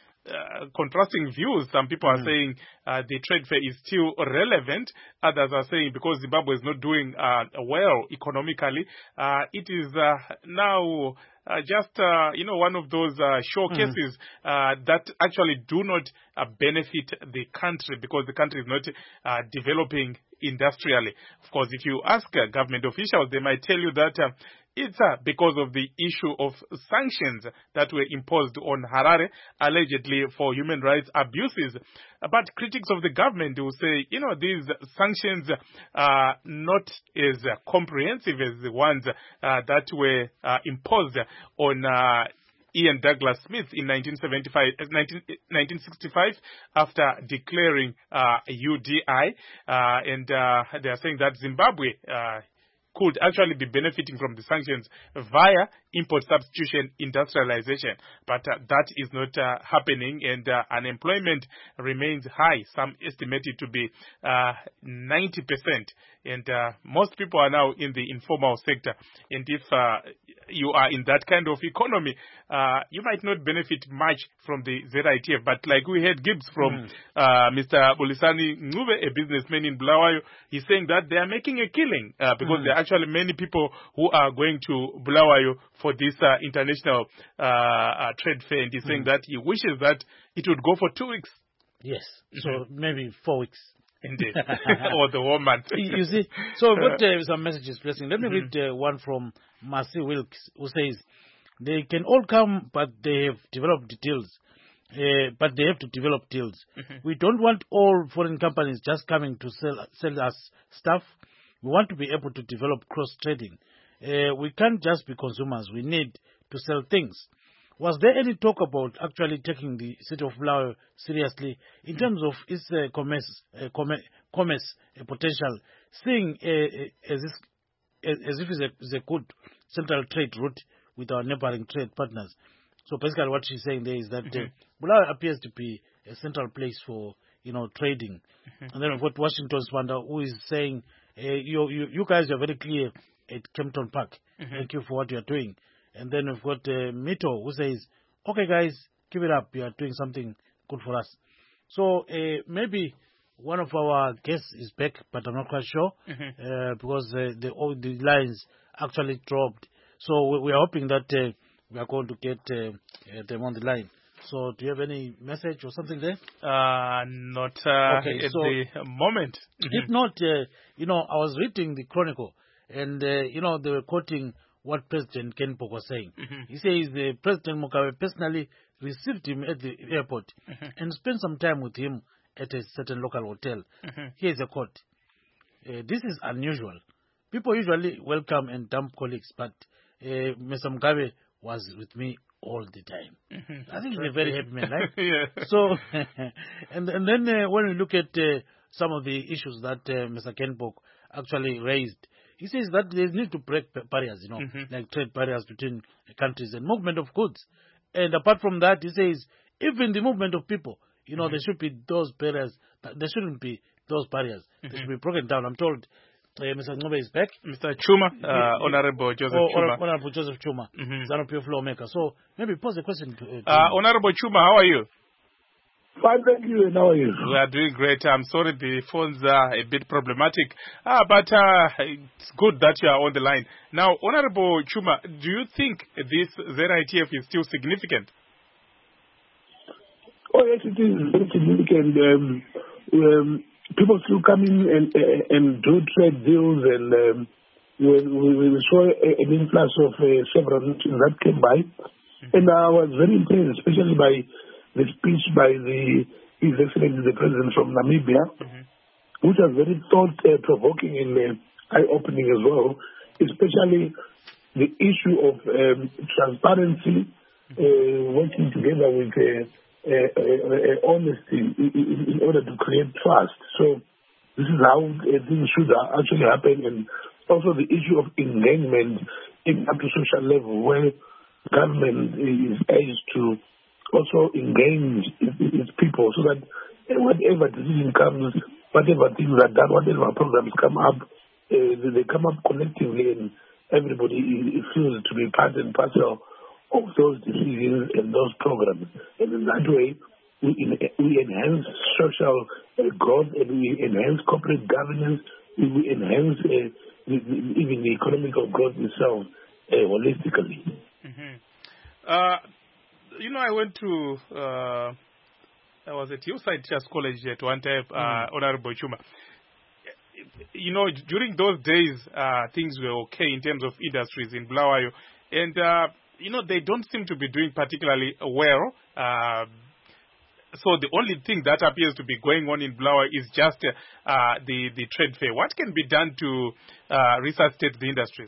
Uh, contrasting views. Some people are saying uh, the trade fair is still relevant. Others are saying because Zimbabwe is not doing uh, well economically, uh, it is uh, now uh, just uh, you know one of those uh, showcases uh, that actually do not uh, benefit the country because the country is not uh, developing industrially. Of course, if you ask uh, government officials, they might tell you that uh, it's uh, because of the issue of sanctions that were imposed on Harare, allegedly for human rights abuses. But critics of the government will say, you know, these sanctions are not as uh, comprehensive as the ones uh, that were uh, imposed on uh, Ian Douglas Smith in nineteen seventy-five, nineteen sixty-five after declaring uh, U D I. Uh, and uh, they are saying that Zimbabwe uh, could actually be benefiting from the sanctions via import substitution industrialization. But uh, that is not uh, happening, and uh, unemployment remains high. Some estimate it to be uh, ninety percent. And uh, most people are now in the informal sector. And if uh, you are in that kind of economy, uh, you might not benefit much from the Z I T F. But like we heard Gibbs from mm. uh, Mister Bulisani Ncube, a businessman in Bulawayo, he's saying that they are making a killing uh, because mm. there are actually many people who are going to Bulawayo for this uh, international uh, uh, trade fair. And he's mm. saying that he wishes that it would go for two weeks. Yes, so mm-hmm. maybe four weeks. Indeed. Or the whole month. You see, so we've got uh, some messages pressing. Let me mm-hmm. read uh, one from Marcy Wilkes, who says, they can all come, but they have developed deals. Uh, but they have to develop deals. Mm-hmm. We don't want all foreign companies just coming to sell, sell us stuff. We want to be able to develop cross-trading. Uh, we can't just be consumers. We need to sell things. Was there any talk about actually taking the city of Bulawayo seriously in terms of its uh, commerce, uh, commerce, commerce uh, potential, seeing uh, as, if, as if it's a, it's a good central trade route with our neighboring trade partners? So basically what she's saying there is that mm-hmm. uh, Bulawayo appears to be a central place for, you know, trading. Mm-hmm. And then we've got Washington Swanda, who is saying, uh, you, you, you guys are very clear at Kempton Park. Mm-hmm. Thank you for what you're doing. And then we've got uh, Mito, who says, okay, guys, keep it up. You are doing something good for us. So uh, maybe one of our guests is back, but I'm not quite sure mm-hmm. uh, because uh, the, all the lines actually dropped. So we, we are hoping that uh, we are going to get uh, uh, them on the line. So do you have any message or something there? Uh, not uh, okay, at so the moment. If not, uh, you know, I was reading the Chronicle, and, uh, you know, they were quoting what President Kenpok was saying. Mm-hmm. He says uh, President Mugabe personally received him at the airport mm-hmm. and spent some time with him at a certain local hotel. Mm-hmm. Here's a quote. Uh, this is unusual. People usually welcome and dump colleagues, but uh, Mister Mugabe was with me all the time. Mm-hmm. I think he's a very happy man, right? Yeah. So, and, and then uh, when we look at uh, some of the issues that uh, Mister Kenpok actually raised, he says that there is need to break barriers, you know, mm-hmm. like trade barriers between countries and movement of goods. And apart from that, he says even the movement of people, you know, mm-hmm. there should be those barriers. There shouldn't be those barriers. Mm-hmm. They should be broken down. I'm told uh, Mister Ngobe is back. Mister Chuma, uh, Honorable Joseph oh, Chuma. Honorable Joseph Chuma, mm-hmm. ZANU-P F lawmaker. So maybe pose a question to, uh, to uh, Honorable Chuma, how are you? Fine, thank you. And how are you? We are doing great. I'm sorry the phones are a bit problematic, ah, but uh, it's good that you are on the line. Now, Honorable Chuma, do you think this Z I T F is still significant? Oh, yes, it is very significant. Um, um, people still come in and, uh, and do trade deals, and um, we, we, we saw an influx of uh, several nations that came by. Mm-hmm. And I was very impressed, especially by the speech by the His Excellency the President from Namibia, mm-hmm. which was very thought-provoking and uh, eye-opening as well, especially the issue of um, transparency, uh, working together with uh, uh, uh, uh, honesty in, in order to create trust. So this is how uh, things should actually happen, and also the issue of engagement in up to social level, where government is urged to also engage its people, so that whatever decision comes, whatever things are done, whatever programs come up, uh, they come up collectively, and everybody feels to be part and parcel of those decisions and those programs. And in that way, we, we enhance social uh, growth, and we enhance corporate governance, we enhance uh, the, the, even the economical growth itself uh, holistically. Mm-hmm. Uh, You know, I went to, uh, I was at Hillside Teachers College at one time, uh, mm. Honorable Chuma. You know, during those days, uh, things were okay in terms of industries in Bulawayo. And, uh, you know, they don't seem to be doing particularly well. Uh, so the only thing that appears to be going on in Bulawayo is just uh, the, the trade fair. What can be done to uh, resuscitate the industries?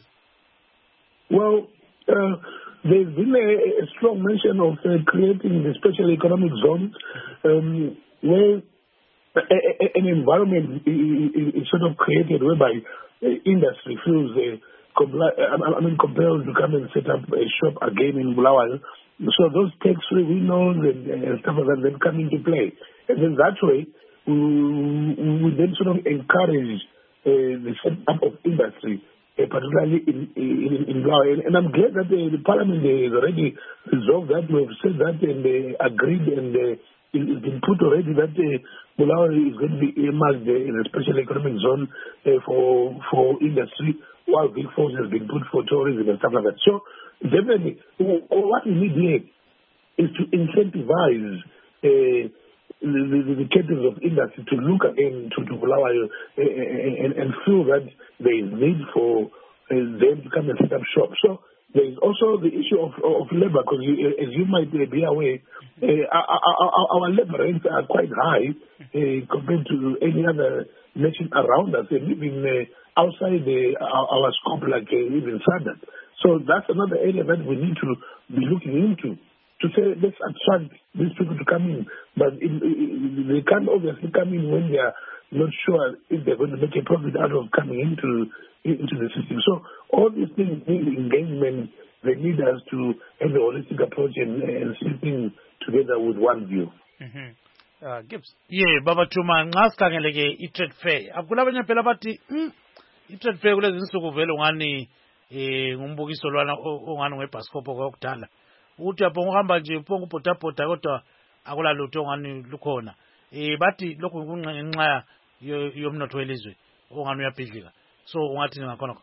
Well, uh, there's been a, a strong mention of uh, creating the special economic zones, um, where a, a, an environment is, is sort of created whereby uh, industry feels uh, compli- I mean, compelled to come and set up a shop again in Bulawayo. So those tax-free windows and, and stuff like that then come into play. And then that way, we, we then sort of encourage uh, the setup of industry, Uh, particularly in in, in Bulawayo. And I'm glad that uh, the Parliament uh, has already resolved that. We have said that and uh, agreed, and uh, it's been put already that uh, Bulawayo is going to be earmarked uh, in a special economic zone uh, for for industry, while Big Four has been put for tourism and stuff like that. So definitely, what we need here is to incentivize uh, the, the, the captains of industry to look again to, to Bulawayo uh, and, and feel that there is need for uh, them to come and set up shop. So there is also the issue of, of labor, because as you might be aware, uh, our, our, our labor rates are quite high uh, compared to any other nation around us, and even uh, outside the, our, our scope, like uh, even SADC. So that's another area that we need to be looking into, to say, let's attract these people to come in. But it, it, they can't obviously come in when they are not sure if they're going to make a profit out of coming into into the system. So all these things need engagement. They need us to have a holistic approach and, and see things together with one view. Mm-hmm. Uh, Gibbs. Yeah, Baba Chuma, nxa sikhangeleke i-trade fair. Akulabanye phela bathi, mm, i-trade fair kulezi insuku vele ungani eh ngumbukiso lwana ongani ngebhasikopho kwakudala. Uthi yapho uhamba nje uphonga ubhothabhotha kodwa akula lutho ongani lukhona. Eh bathi lokhu kungenxa yomnotho welizwe ongani uyabhidlika. So ungathi ngakhona.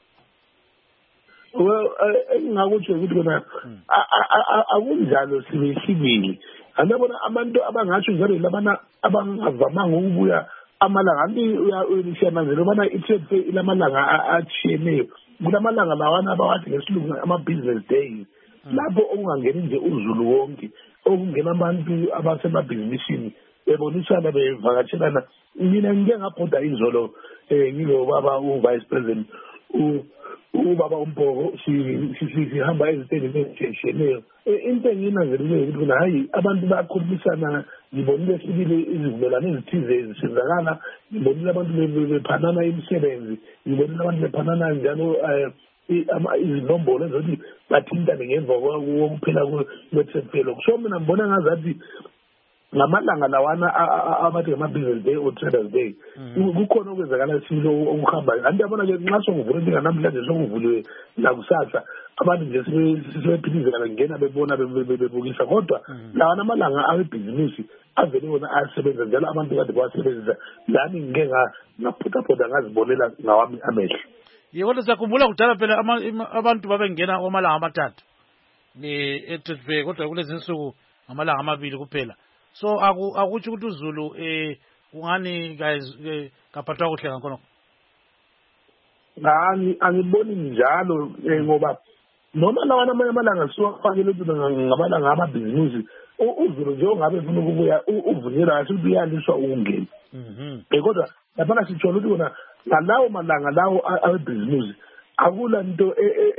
Well, engingakutsho ukuthi kona akunjalo sibe sibili. Andabona abantu abangatsho njalo labana abangavamanga ukubuya amalanga anti uyananzela ubana i-trade fair ilamalanga atshiyeneyo. Kulamalanga lawana abawathi ngesilungu ama-business days lapho okungangeni nje uzulu wonke, okungena abantu abasemabhizinisini bebonisana bevakatshelana. Mina ngike ngabhoda izolo um ngilobaba u-vice president ubaba uMpogo, sihamba eziteni ezitshiyeneyo. Into engiyinanzelileyo ukuthi khona hayi abantu bayakhulumisana, ngibonile sibili izivumelwano ezithize ezisenzakala, ngibonile abantu bephanana imisebenzi, ngibonile abantu bephanana njalo izinombolo ezokuthi bathintane ngemva kokuphela kwe-trade fair. So mina ngibona ngazathi ngamalanga lawana abathi ngama-business day or traders day kukhona okwenzakala silo okuhambayo. Kanti yabona-ke nxa sokuvulwe namhlanje sokuvuliwe nakusasa abantu nje sebephithizela ngena bebona bebukisa, kodwa lawana amalanga awebhizinisi avele wona ayasebenza njalo abantu kade bawasebenzisa. Lami ngike ngaphothaphoda ngazibonela ngawami amehlo. Ye kodwa siyakhumbula kudala phela abantu babengena amalanga amathathu ne-trade fair, kodwa kulezi nsuku amalanga amabili kuphela. So akutsho ukuthi uZulu eh ungani guys kaphathwa kuhle ngakhona. Ngani angiboni njalo ngoba noma lawana amanye amalanga siwafakele ukuthi ngamalanga amabhizinisi uZulu nje ongabe ufuna ukubuya uvunyelwa kahle ukuthi uyaliswa ukungena. Eh kodwa lapha sithola ukuthi wona ngalawo malanga lawo awebhizinisi akula nto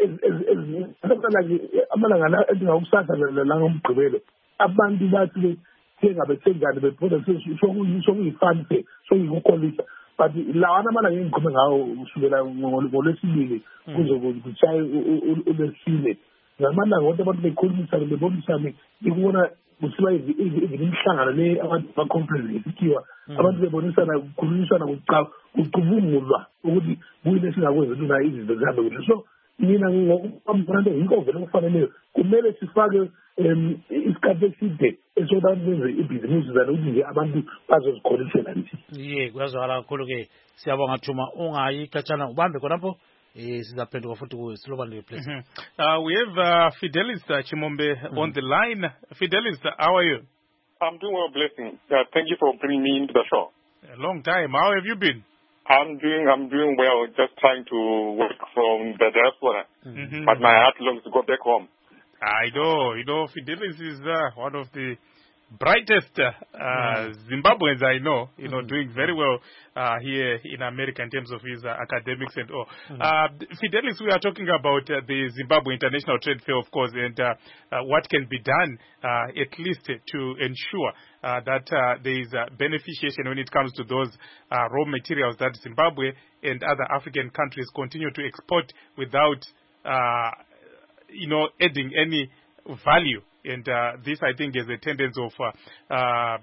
amalanga la endingawusatha la ngomgqibelo abantu bathi ngabe sengane bephoda sokuyifante sokuyikholisa, but lawana amalanga engikhulume ngawo kusukela ngolwesibili kuze kutshaye ulwesine ngamalanga wonke abantu bekhulumisana bebonisane ikubona kusiba imihlangano le abantu ba-conference ngesikhiwa abantu bebonisana kukhulunyiswana kucubungulwa ukuthi kuyini esingakwenza ukuthi na izinto zihambe kuhle. So mina ngokubona nto yinto vele okufaneleyo kumele sifake isikhathi eside esobantu benze ibhizinisi zanokuthi nje abantu bazozikholisela nje. Ye kuyazwakala kakhulu-ke. Siyabonga Thuma, ungayi khatshana ubambe khonapho eh sizaphenduka futhi kuwe silobani place. Uh we have uh, Fidelis uh, Chimombe mm-hmm. on the line. Fidelis, uh, how are you? I'm doing well, blessing. Uh, thank you for bringing me into the show. A long time. How have you been? I'm doing I'm doing well, just trying to work from the diaspora. Mm-hmm. But my heart longs to go back home. I know, you know, Fidelis is uh, one of the brightest uh, mm. Zimbabweans I know, you know, mm. doing very well uh, here in America in terms of his uh, academics and all. Mm. Uh, Fidelis, we are talking about uh, the Zimbabwe International Trade Fair, of course, and uh, uh, what can be done uh, at least to ensure uh, that uh, there is uh, beneficiation when it comes to those uh, raw materials that Zimbabwe and other African countries continue to export without uh, you know, adding any value. And uh, this, I think, is a tendency of uh, uh,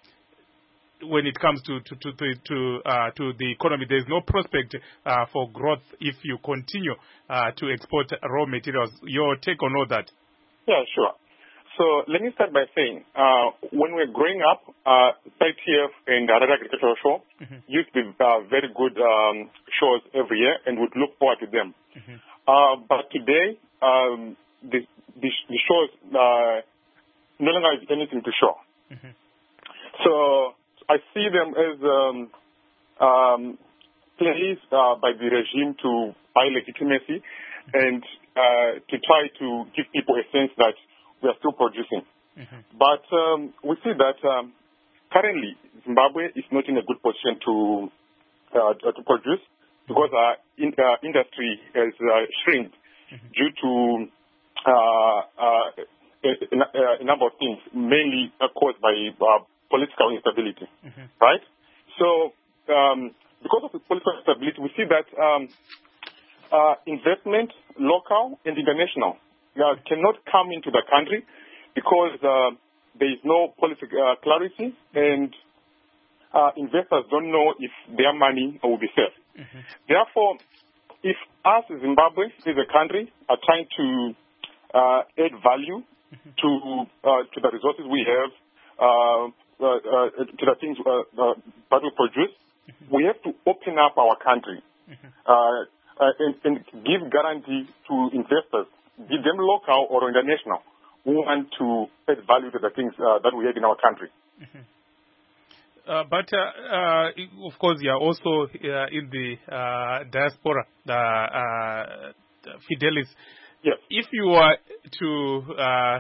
when it comes to to to to to, uh, to the economy. There is no prospect uh, for growth if you continue uh, to export raw materials. Your take on all that? Yeah, sure. So let me start by saying, uh, when we were growing up, uh, C I T F and the Harare Agricultural Show mm-hmm. used to be uh, very good um, shows every year, and would look forward to them. Mm-hmm. Uh, but today, um, the, the, the shows uh, no longer have anything to show. Mm-hmm. So I see them as um, um, plays uh, by the regime to buy legitimacy mm-hmm. and uh, to try to give people a sense that we are still producing. Mm-hmm. But um, we see that um, currently Zimbabwe is not in a good position to uh, to produce because our in, uh, industry has uh, shrinked mm-hmm. due to uh, uh, a, a, a number of things, mainly uh, caused by uh, political instability, mm-hmm. right? So um, because of the political instability, we see that um, uh, investment, local and international, uh, cannot come into the country because uh, there is no policy uh, clarity and uh, investors don't know if their money will be safe. Mm-hmm. Therefore, if us, Zimbabwe, as a country, are trying to uh, add value mm-hmm. to uh, to the resources we have, uh, uh, uh, to the things uh, uh, that we produce, mm-hmm. we have to open up our country mm-hmm. uh, uh, and, and give guarantee to investors, be them local or international, who want to add value to the things uh, that we have in our country. Mm-hmm. Uh, but, uh, uh, of course, you are also uh, in the uh, diaspora, uh, uh, Fidelis. Yes. If you were to uh,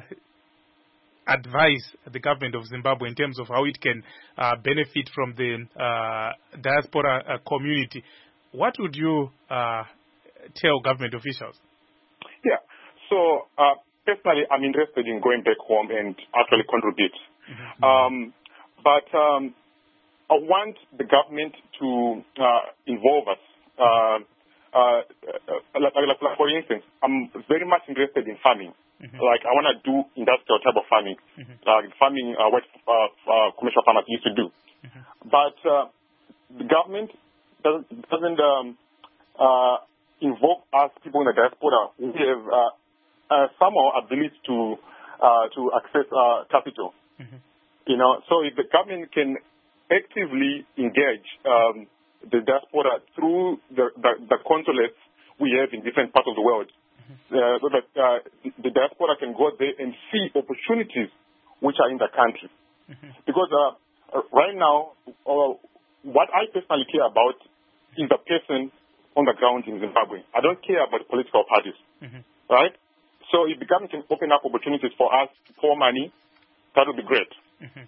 advise the government of Zimbabwe in terms of how it can uh, benefit from the uh, diaspora uh, community, what would you uh, tell government officials? Yeah. So, uh, personally, I'm interested in going back home and actually contribute. Mm-hmm. Um, but um, I want the government to uh, involve us. Uh, uh, like, like, like, for instance, I'm very much interested in farming. Mm-hmm. Like, I want to do industrial type of farming, mm-hmm. like farming uh, what uh, uh, commercial farmers used to do. Mm-hmm. But uh, the government doesn't, doesn't um, uh, involve us, people in the diaspora, who have uh, uh, somehow ability to uh, to access uh, capital. Mm-hmm. You know, so if the government can actively engage um, the diaspora through the, the, the consulates we have in different parts of the world, mm-hmm. uh, so that uh, the diaspora can go there and see opportunities which are in the country. Mm-hmm. Because uh, right now, uh, what I personally care about is the person on the ground in Zimbabwe. I don't care about political parties, mm-hmm. right? So if the government can open up opportunities for us to pour money, that would be great. Mm-hmm.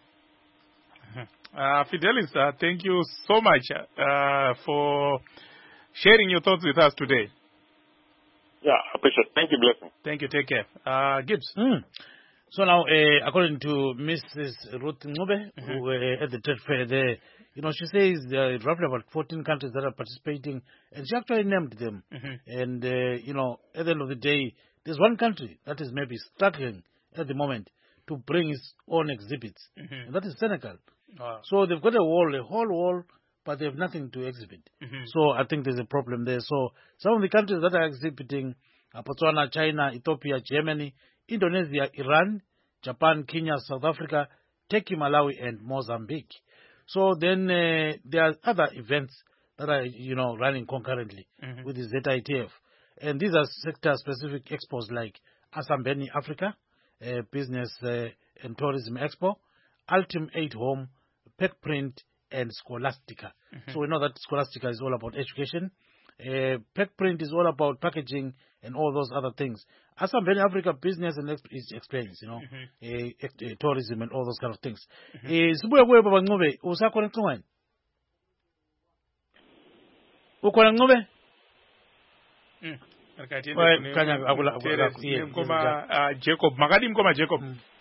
Uh, Fidelis, uh, thank you so much uh, for sharing your thoughts with us today. Yeah, I appreciate it. Thank you, blessing. Thank you. Take care. Uh, Gibbs. Mm. So now, uh, according to Missus Ruth Ngube, mm-hmm. who uh, at the trade fair there, you know, she says there are roughly about fourteen countries that are participating, and she actually named them. Mm-hmm. And, uh, you know, at the end of the day, there's one country that is maybe struggling at the moment to bring its own exhibits, mm-hmm. and that is Senegal. Wow. So they've got a wall, a whole wall, but they have nothing to exhibit. Mm-hmm. So I think there's a problem there. So some of the countries that are exhibiting are Botswana, China, Ethiopia, Germany, Indonesia, Iran, Japan, Kenya, South Africa, Turkey, Malawi, and Mozambique. So then uh, there are other events that are, you know, running concurrently mm-hmm. with the Z I T F. And these are sector-specific expos like Asambeni Africa, uh, Business uh, and Tourism Expo, Ultim eight Home, PECprint, and Scholastica. Mm-hmm. So we know that Scholastica is all about education. Uh, PECprint is all about packaging and all those other things. Asambeni Africa, Business and exp- Experience, you know, mm-hmm. uh, uh, tourism and all those kind of things. Sibuya kuwe Baba Ngube, usakona ngcwani? Ukona Ngube? Mm. Mkoma Jacob, Magadi Mkoma Jacob.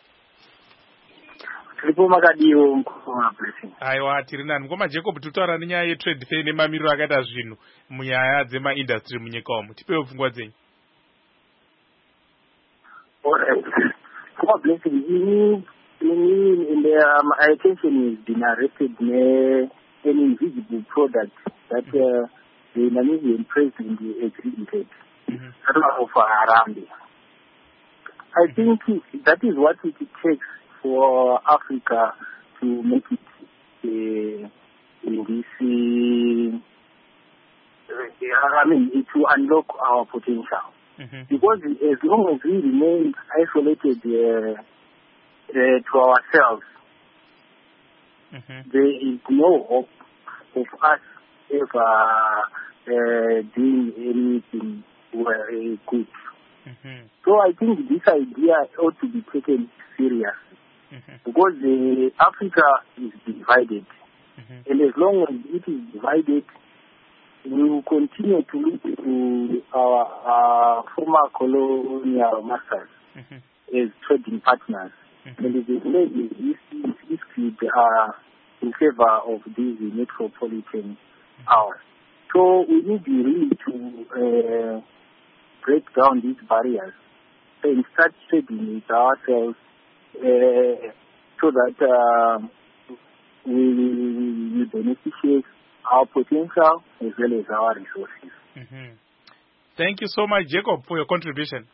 Tripo Magadiwo Mkoma blessing. Aiwa tirina Mkoma Jacob tutara nyaya ye trade fair nemamiro akaita zvinhu munyaya dzema industry munyika umu. Tipewo pfungwa dzenyu. Mkoma blessing in in in the my attention is been arrested ne an invisible product that uh, the Namibian president exhibited. Mm-hmm. For Harambe. I think that is what it takes for Africa to make it uh, in this, uh, I mean, to unlock our potential. Mm-hmm. Because as long as we remain isolated uh, uh, to ourselves, mm-hmm. there is no hope of us ever uh, doing anything well, uh, good. Mm-hmm. So I think this idea ought to be taken seriously. Mm-hmm. Because uh, Africa is divided. Mm-hmm. And as long as it is divided, we will continue to look to our, our former colonial masters mm-hmm. as trading partners. Mm-hmm. And the ladies is are in favor of these metropolitan hours. So we need really to uh, break down these barriers and start trading with ourselves uh, so that uh, we, we, we beneficiate our potential as well as our resources. Mm-hmm. Thank you so much, Jacob, for your contribution.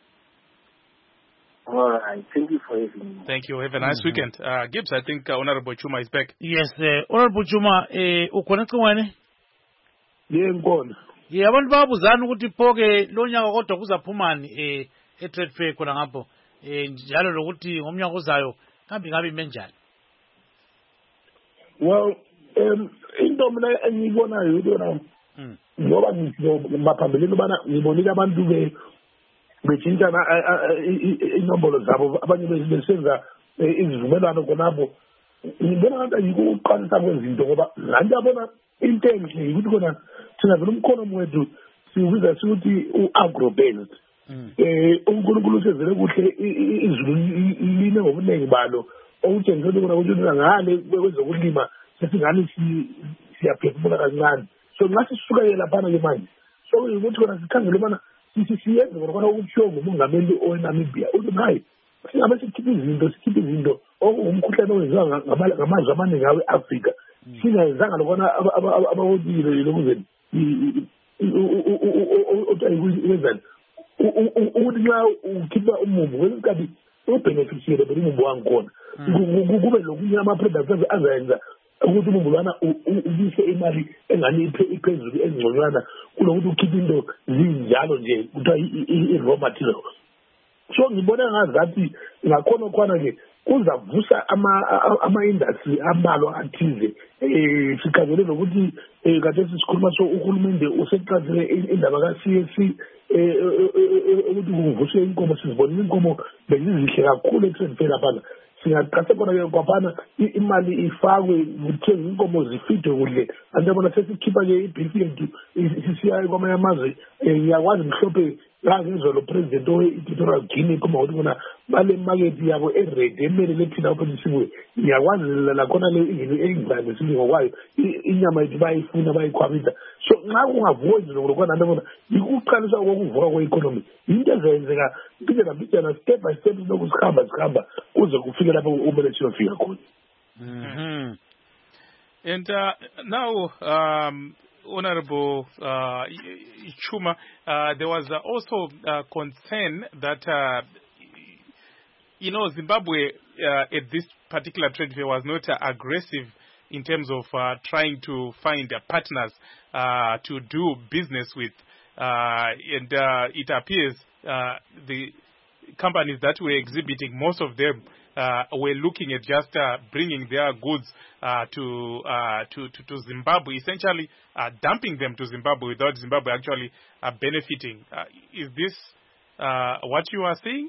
All right. Thank you for having me. Thank you. Have a nice mm-hmm. weekend. Uh, Gibbs, I think uh, Honorable Chuma is back. Yes, uh, Honorable Chuma, ukoneka wane? Yeah, ngibona. Yeah, abantu babuzana ukuthi phoke lo nyaka kodwa kuzaphumani eh e trade fair khona ngapho eh njalo lokuthi ngomnyaka ozayo kambe ngabe imenjani. Well, um, into mina engibonayo yona ngoba ngisho maphambilini ubana ngibonile abantu be betshintshana inombolo zabo abanye besenza izivumelwano khonapho ngibona ngathi yikuqalisa kwezinto ngoba laa nto yabona into enhle yikuthi khona thina vele umkhono wethu siwubiza siwuthi u-agro-based um unkulunkulu usezele kuhle izulu line ngobuningi balo okutshengisa ukuthi khona kuthi ngale kwezokulima sesingani siyaphefumula kancane so nxa sisukele laphana ke manje so ukuthi khona sikhangele ubana siyenze khona okutshiwo ngumongameli owenamibia uthi hayi singabe sikhiphe izinto sikhiphe izinto okungumkhuhlane owenziwa ngamazwe amaningi awe-afrika singayenzanga lokona abawotile lokuze wenzani ukuthi nxa ukhipha umumbu kwesinye isikhathi ubhenefisiyele but umumbu wangikhona kube lokunye ama-products azayenza ukuthi umumbu lwana ubise imali engani iphezulu engconywana kulokuthi ukhiphe into zinjalo nje kuthiwa i-raw material. So ngibona ngazathi ngakhona khona-ke kuzavusa ama-industry ambalwa athize um sikhangele nokuthi um khathesi sikhuluma so uhulumende useqathele indaba ka-C S C um ukuthi kuvuswe inkomo sizibonile inkomo bezizihle kakhulu ekusendifeni laphana singaqase khona-ke kwaphana imali ifakwe kuthenga inkomo zifidwe kuhle anti yabona sesikhipha-ke ibhifi yethu sisiyayo kwamanye amazwe um ngiyakwazi mhlophe ngangezwa lo president owe-equatorial guinea kuma ukuthi bona bale makethi yabo eredi emelele thina ukuthi sibuye ngiyakwazi lakhona le eyingane silingo kwayo inyama yethu bayifuna bayikhwabitha so nxa kungavuka izinto lokwana nto bona yikuqalisa kokuvuka kwe-economy yinto ezenzeka mbijana mbijana step by step siloku sihamba sihamba kuze kufike lapho umele siyofika khona. And uh, now um, Honorable uh, Chuma, uh, there was uh, also uh, concern that, uh, you know, Zimbabwe uh, at this particular trade fair was not uh, aggressive in terms of uh, trying to find uh, partners uh, to do business with. Uh, and uh, it appears uh, the companies that were exhibiting, most of them uh, were looking at just uh, bringing their goods uh, to, uh, to, to to Zimbabwe, essentially uh, dumping them to Zimbabwe without Zimbabwe actually uh, benefiting. Uh, is this uh, what you are seeing?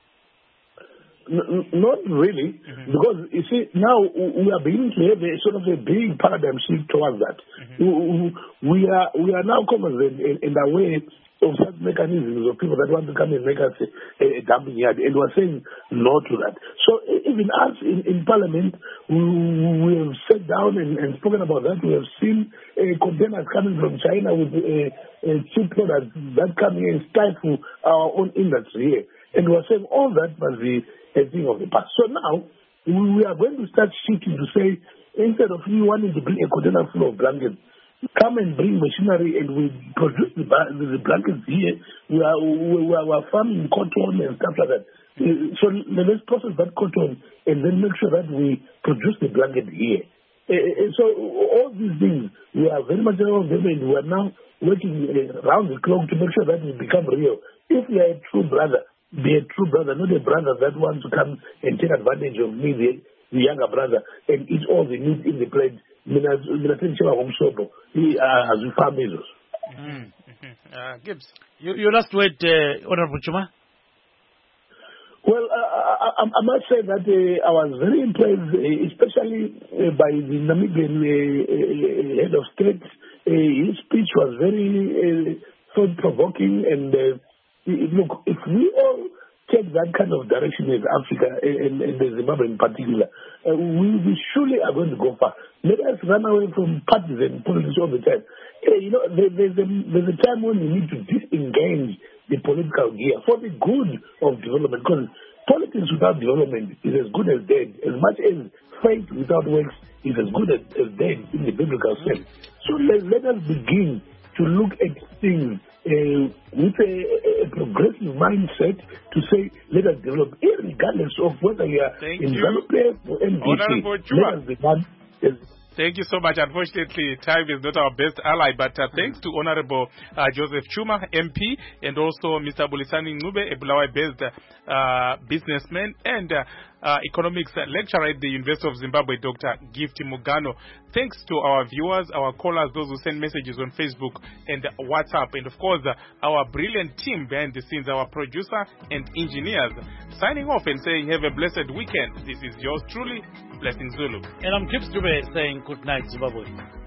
N- not really, mm-hmm. because you see now we are beginning to have a sort of a big paradigm shift towards that. Mm-hmm. We are we are now cognizant in, in a way of such mechanisms of people that want to come and make us a, a dumping yard, and we're saying no to that. So even us in, in Parliament, we, we have sat down and, and spoken about that. We have seen uh, containers coming from China with uh, uh, cheap products that come here and stifle our own industry here. And we're saying all that must be a thing of the past. So now we are going to start shifting to say, instead of you wanting to bring a container full of blankets, come and bring machinery and we produce the, the blankets here. We are, we are, we are farming cotton and stuff like that. So let's process that cotton and then make sure that we produce the blanket here. So all these things, we are very much aware of them, and we are now working around the clock to make sure that we become real. If we are a true brother, be a true brother, not a brother that wants to come and take advantage of me, the, the younger brother, and eat all the meat in the plate. Mina mina umsobo azufa mesos. Uh Gibbs, you you last word, uh, Honorable Chuma. Well, uh, I, I must say that uh, I was very impressed, uh, especially uh, by the Namibian uh, uh, head of state. Uh, his speech was very uh, thought-provoking, and uh, look, if we all take that kind of direction in Africa and, and the Zimbabwe in particular, uh, we, we surely are going to go far. Let us run away from partisan politics all the time. Uh, you know, there, there's, a, there's a time when we need to disengage the political gear for the good of development, because politics without development is as good as dead, as much as faith without works is as good as, as dead in the biblical sense. So let, let us begin to look at things uh, with a, a progressive mindset to say, let us develop, regardless of whether you are Thank in you. Zanu P F or N D C. Let us begin. Thank you so much. Unfortunately, time is not our best ally, but uh, thanks to Honorable uh, Joseph Chuma, M P, and also Mister Bulisani Ngube, a Bulawayo-based uh, businessman and uh, uh, economics lecturer at the University of Zimbabwe, Doctor Gift Mugano. Thanks to our viewers, our callers, those who send messages on Facebook and WhatsApp, and of course, uh, our brilliant team behind the scenes, our producer and engineers. Signing off and saying, have a blessed weekend. This is yours truly, Blessing Zulu. And I'm Gibbs Dube saying good night, Zimbabwe.